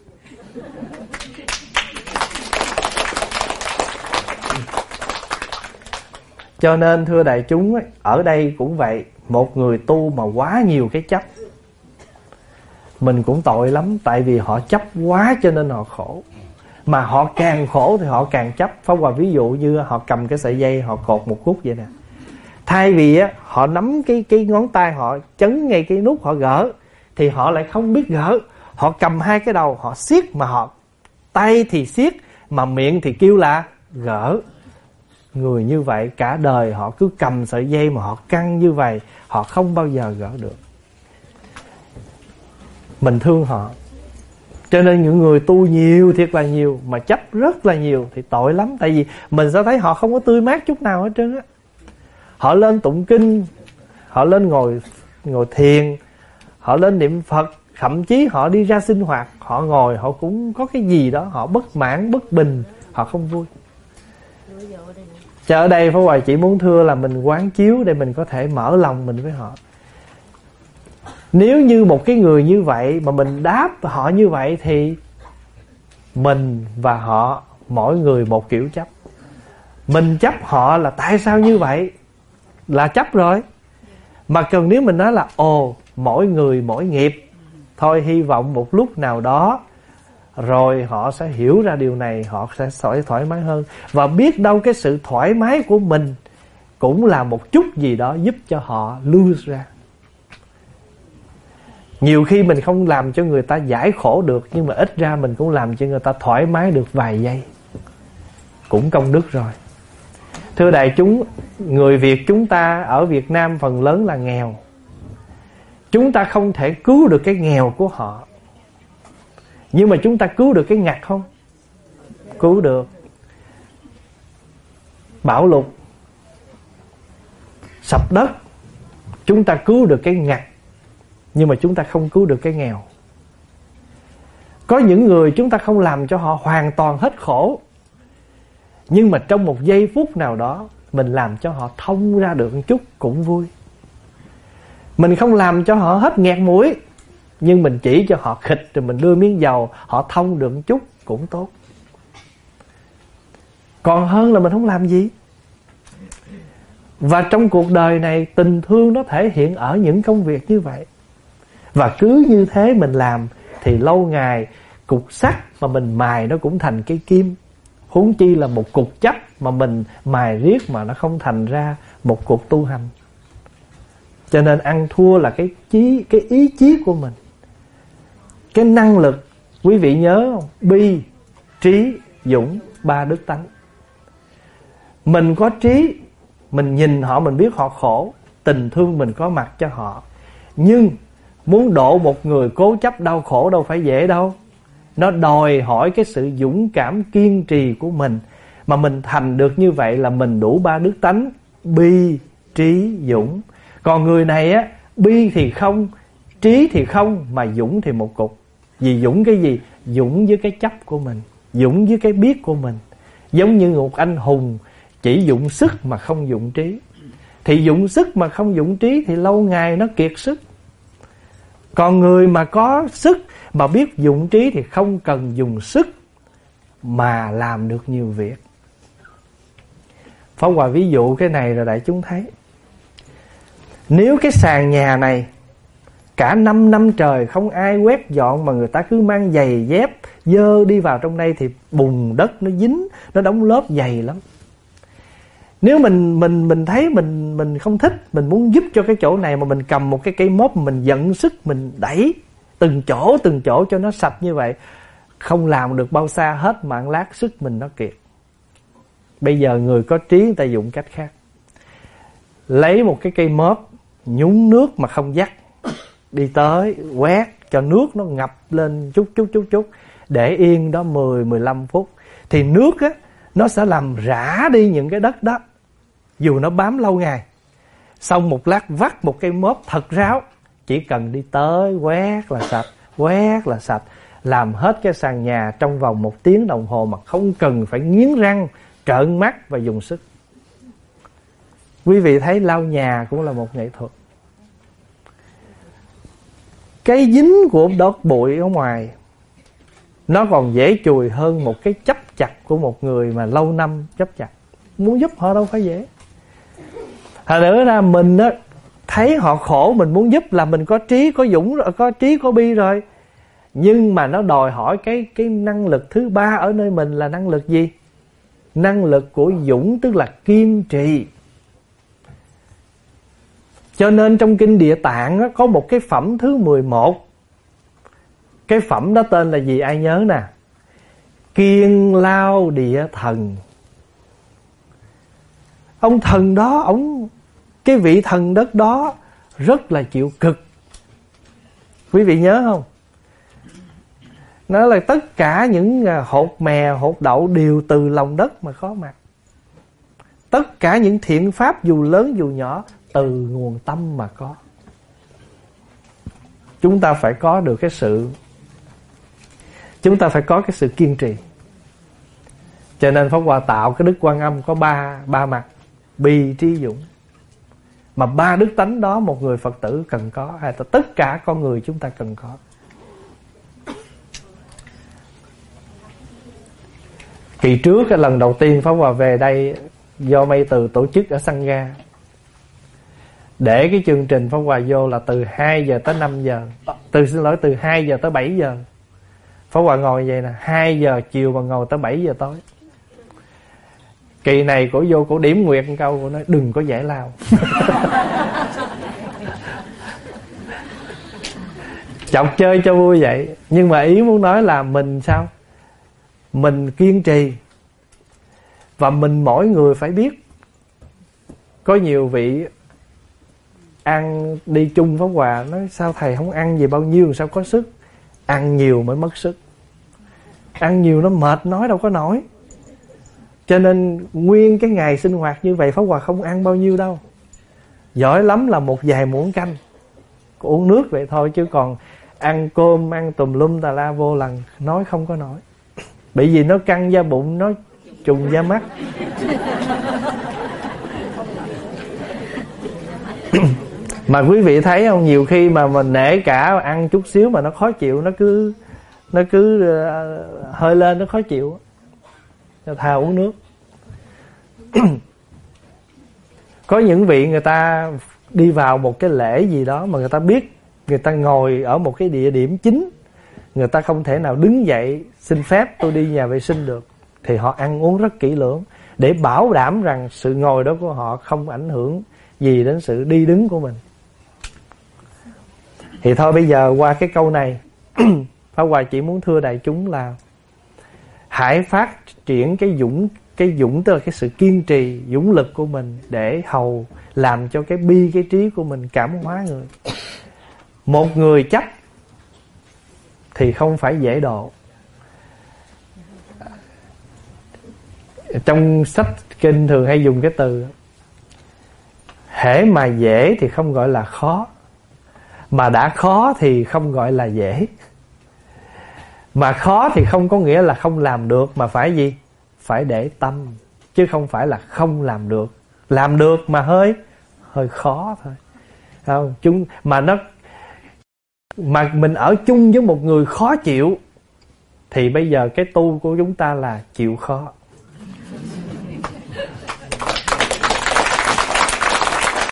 Cho nên thưa đại chúng, ở đây cũng vậy. Một người tu mà quá nhiều cái chấp, mình cũng tội lắm. Tại vì họ chấp quá cho nên họ khổ. Mà họ càng khổ thì họ càng chấp. Pháp Hòa ví dụ như họ cầm cái sợi dây, họ cột một khúc vậy nè. Thay vì á, họ nắm cái ngón tay, họ chấn ngay cái nút họ gỡ, thì họ lại không biết gỡ. Họ cầm hai cái đầu, họ siết, mà họ tay thì siết, mà miệng thì kêu là gỡ. Người như vậy cả đời họ cứ cầm sợi dây mà họ căng như vậy, họ không bao giờ gỡ được. Mình thương họ. Cho nên những người tu nhiều, thiệt là nhiều, mà chấp rất là nhiều thì tội lắm. Tại vì mình sẽ thấy họ không có tươi mát chút nào hết trơn á. Họ lên tụng kinh, họ lên ngồi thiền, họ lên niệm Phật, thậm chí họ đi ra sinh hoạt, họ ngồi họ cũng có cái gì đó, họ bất mãn, bất bình, họ không vui. Cho ở đây Pháp Hòa chỉ muốn thưa là mình quán chiếu để mình có thể mở lòng mình với họ. Nếu như một cái người như vậy mà mình đáp họ như vậy thì mình và họ mỗi người một kiểu chấp. Mình chấp họ là tại sao như vậy là chấp rồi. Mà cần nếu mình nói là mỗi người mỗi nghiệp, thôi hy vọng một lúc nào đó rồi họ sẽ hiểu ra điều này, họ sẽ thoải mái hơn. Và biết đâu cái sự thoải mái của mình cũng là một chút gì đó giúp cho họ lui ra. Nhiều khi mình không làm cho người ta giải khổ được, nhưng mà ít ra mình cũng làm cho người ta thoải mái được vài giây, cũng công đức rồi. Thưa đại chúng, người Việt chúng ta ở Việt Nam phần lớn là nghèo. Chúng ta không thể cứu được cái nghèo của họ, nhưng mà chúng ta cứu được cái ngặt không? Cứu được. Bão lụt, sập đất, chúng ta cứu được cái ngặt, nhưng mà chúng ta không cứu được cái nghèo. Có những người chúng ta không làm cho họ hoàn toàn hết khổ, nhưng mà trong một giây phút nào đó mình làm cho họ thông ra được một chút cũng vui. Mình không làm cho họ hết nghẹt mũi, nhưng mình chỉ cho họ khịch rồi mình đưa miếng dầu, họ thông được một chút cũng tốt. Còn hơn là mình không làm gì. Và trong cuộc đời này, tình thương nó thể hiện ở những công việc như vậy. Và cứ như thế mình làm thì lâu ngày cục sắt mà mình mài nó cũng thành cái kim. Huống chi là một cục chấp mà mình mài riết mà nó không thành ra một cuộc tu hành. Cho nên ăn thua là cái ý chí của mình, cái năng lực. Quý vị nhớ không? Bi, trí, dũng, ba đức tánh. Mình có trí, mình nhìn họ mình biết họ khổ, tình thương mình có mặt cho họ. Nhưng muốn độ một người cố chấp đau khổ đâu phải dễ đâu. Nó đòi hỏi cái sự dũng cảm kiên trì của mình. Mà mình thành được như vậy là mình đủ ba đức tánh: bi, trí, dũng. Còn người này á, bi thì không, trí thì không, mà dũng thì một cục. Vì dũng cái gì? Dũng với cái chấp của mình, dũng với cái biết của mình. Giống như một anh hùng chỉ dụng sức mà không dụng trí. Thì dụng sức mà không dụng trí thì lâu ngày nó kiệt sức. Còn người mà có sức mà biết dụng trí thì không cần dùng sức mà làm được nhiều việc. Pháp Hòa ví dụ cái này rồi đại chúng thấy. Nếu cái sàn nhà này cả 5 năm trời không ai quét dọn mà người ta cứ mang giày dép dơ đi vào trong đây thì bùn đất nó dính, nó đóng lớp dày lắm. Nếu mình thấy mình không thích, mình muốn giúp cho cái chỗ này mà mình cầm một cái cây mop mình dẫn sức mình đẩy từng chỗ cho nó sạch như vậy, không làm được bao xa hết mà lát sức mình nó kiệt. Bây giờ người có trí người ta dùng cách khác. Lấy một cái cây mop nhúng nước mà không dắt, đi tới quét cho nước nó ngập lên chút, để yên đó 10-15 phút thì nước á nó sẽ làm rã đi những cái đất đó, dù nó bám lâu ngày. Xong một lát vắt một cây mop thật ráo, chỉ cần đi tới quét là sạch, làm hết cái sàn nhà trong vòng 1 tiếng đồng hồ mà không cần phải nghiến răng, trợn mắt và dùng sức. Quý vị thấy lau nhà cũng là một nghệ thuật. Cái dính của đốt bụi ở ngoài nó còn dễ chùi hơn một cái chấp chặt của một người mà lâu năm chấp chặt. Muốn giúp họ đâu phải dễ. Thật nữa ra mình á, thấy họ khổ mình muốn giúp là mình có trí, có dũng, có trí, có bi rồi. Nhưng mà nó đòi hỏi cái năng lực thứ ba ở nơi mình là năng lực gì? Năng lực của dũng, tức là kiên trì. Cho nên trong Kinh Địa Tạng á, có một cái phẩm thứ 11. Cái phẩm đó tên là gì ai nhớ nè? Kiên Lao Địa Thần. Ông thần đó, cái vị thần đất đó rất là chịu cực. Quý vị nhớ không? Nó là tất cả những hột mè, hột đậu đều từ lòng đất mà có mặt. Tất cả những thiện pháp dù lớn dù nhỏ từ nguồn tâm mà có. Chúng ta phải có được cái sự, chúng ta phải có cái sự kiên trì. Cho nên Pháp Hòa tạo cái Đức Quan Âm có ba mặt: bi, trí, dũng. Mà 3 đức tánh đó một người Phật tử cần có, hay là tất cả con người chúng ta cần có. Kỳ trước cái lần đầu tiên Pháp Hòa về đây, do Mây Từ tổ chức ở Sangha, để cái chương trình Pháp Hòa vô là từ 2 giờ tới 5 giờ, từ 2 giờ tới 7 giờ. Pháp Hòa ngồi vậy nè, 2 giờ chiều mà ngồi tới 7 giờ tối. Kỳ này cổ vô cổ điểm nguyệt một câu, cổ nói đừng có giải lao. Chọc chơi cho vui vậy. Nhưng mà ý muốn nói là mình sao? Mình kiên trì. Và mình mỗi người phải biết. Có nhiều vị ăn đi chung Pháp Hòa nói sao thầy không ăn gì bao nhiêu sao có sức. Ăn nhiều mới mất sức. Ăn nhiều nó mệt nói đâu có nổi. Cho nên nguyên cái ngày sinh hoạt như vậy Pháp Hòa không ăn bao nhiêu đâu. Giỏi lắm là một vài muỗng canh, uống nước vậy thôi. Chứ còn ăn cơm, ăn tùm lum tà la vô lần nói không có nổi. Bởi vì nó căng da bụng, nó trùng da mắt. Mà quý vị thấy không, nhiều khi mà mình nể cả ăn chút xíu mà nó khó chịu, nó cứ hơi lên nó khó chịu, thà uống nước. Có những vị người ta đi vào một cái lễ gì đó mà người ta biết người ta ngồi ở một cái địa điểm chính, người ta không thể nào đứng dậy xin phép tôi đi nhà vệ sinh được, thì họ ăn uống rất kỹ lưỡng để bảo đảm rằng sự ngồi đó của họ không ảnh hưởng gì đến sự đi đứng của mình. Thì thôi bây giờ qua cái câu này Pháp Hòa chỉ muốn thưa đại chúng là hãy phát triển cái dũng tức là cái sự kiên trì, dũng lực của mình để hầu làm cho cái bi cái trí của mình cảm hóa người. Một người chấp thì không phải dễ độ. Trong sách kinh thường hay dùng cái từ hễ mà dễ thì không gọi là khó, mà đã khó thì không gọi là dễ. Mà khó thì không có nghĩa là không làm được, mà phải gì? Phải để tâm, chứ không phải là không làm được. Làm được mà hơi khó thôi, không? Mà mình ở chung với một người khó chịu thì bây giờ cái tu của chúng ta là chịu khó.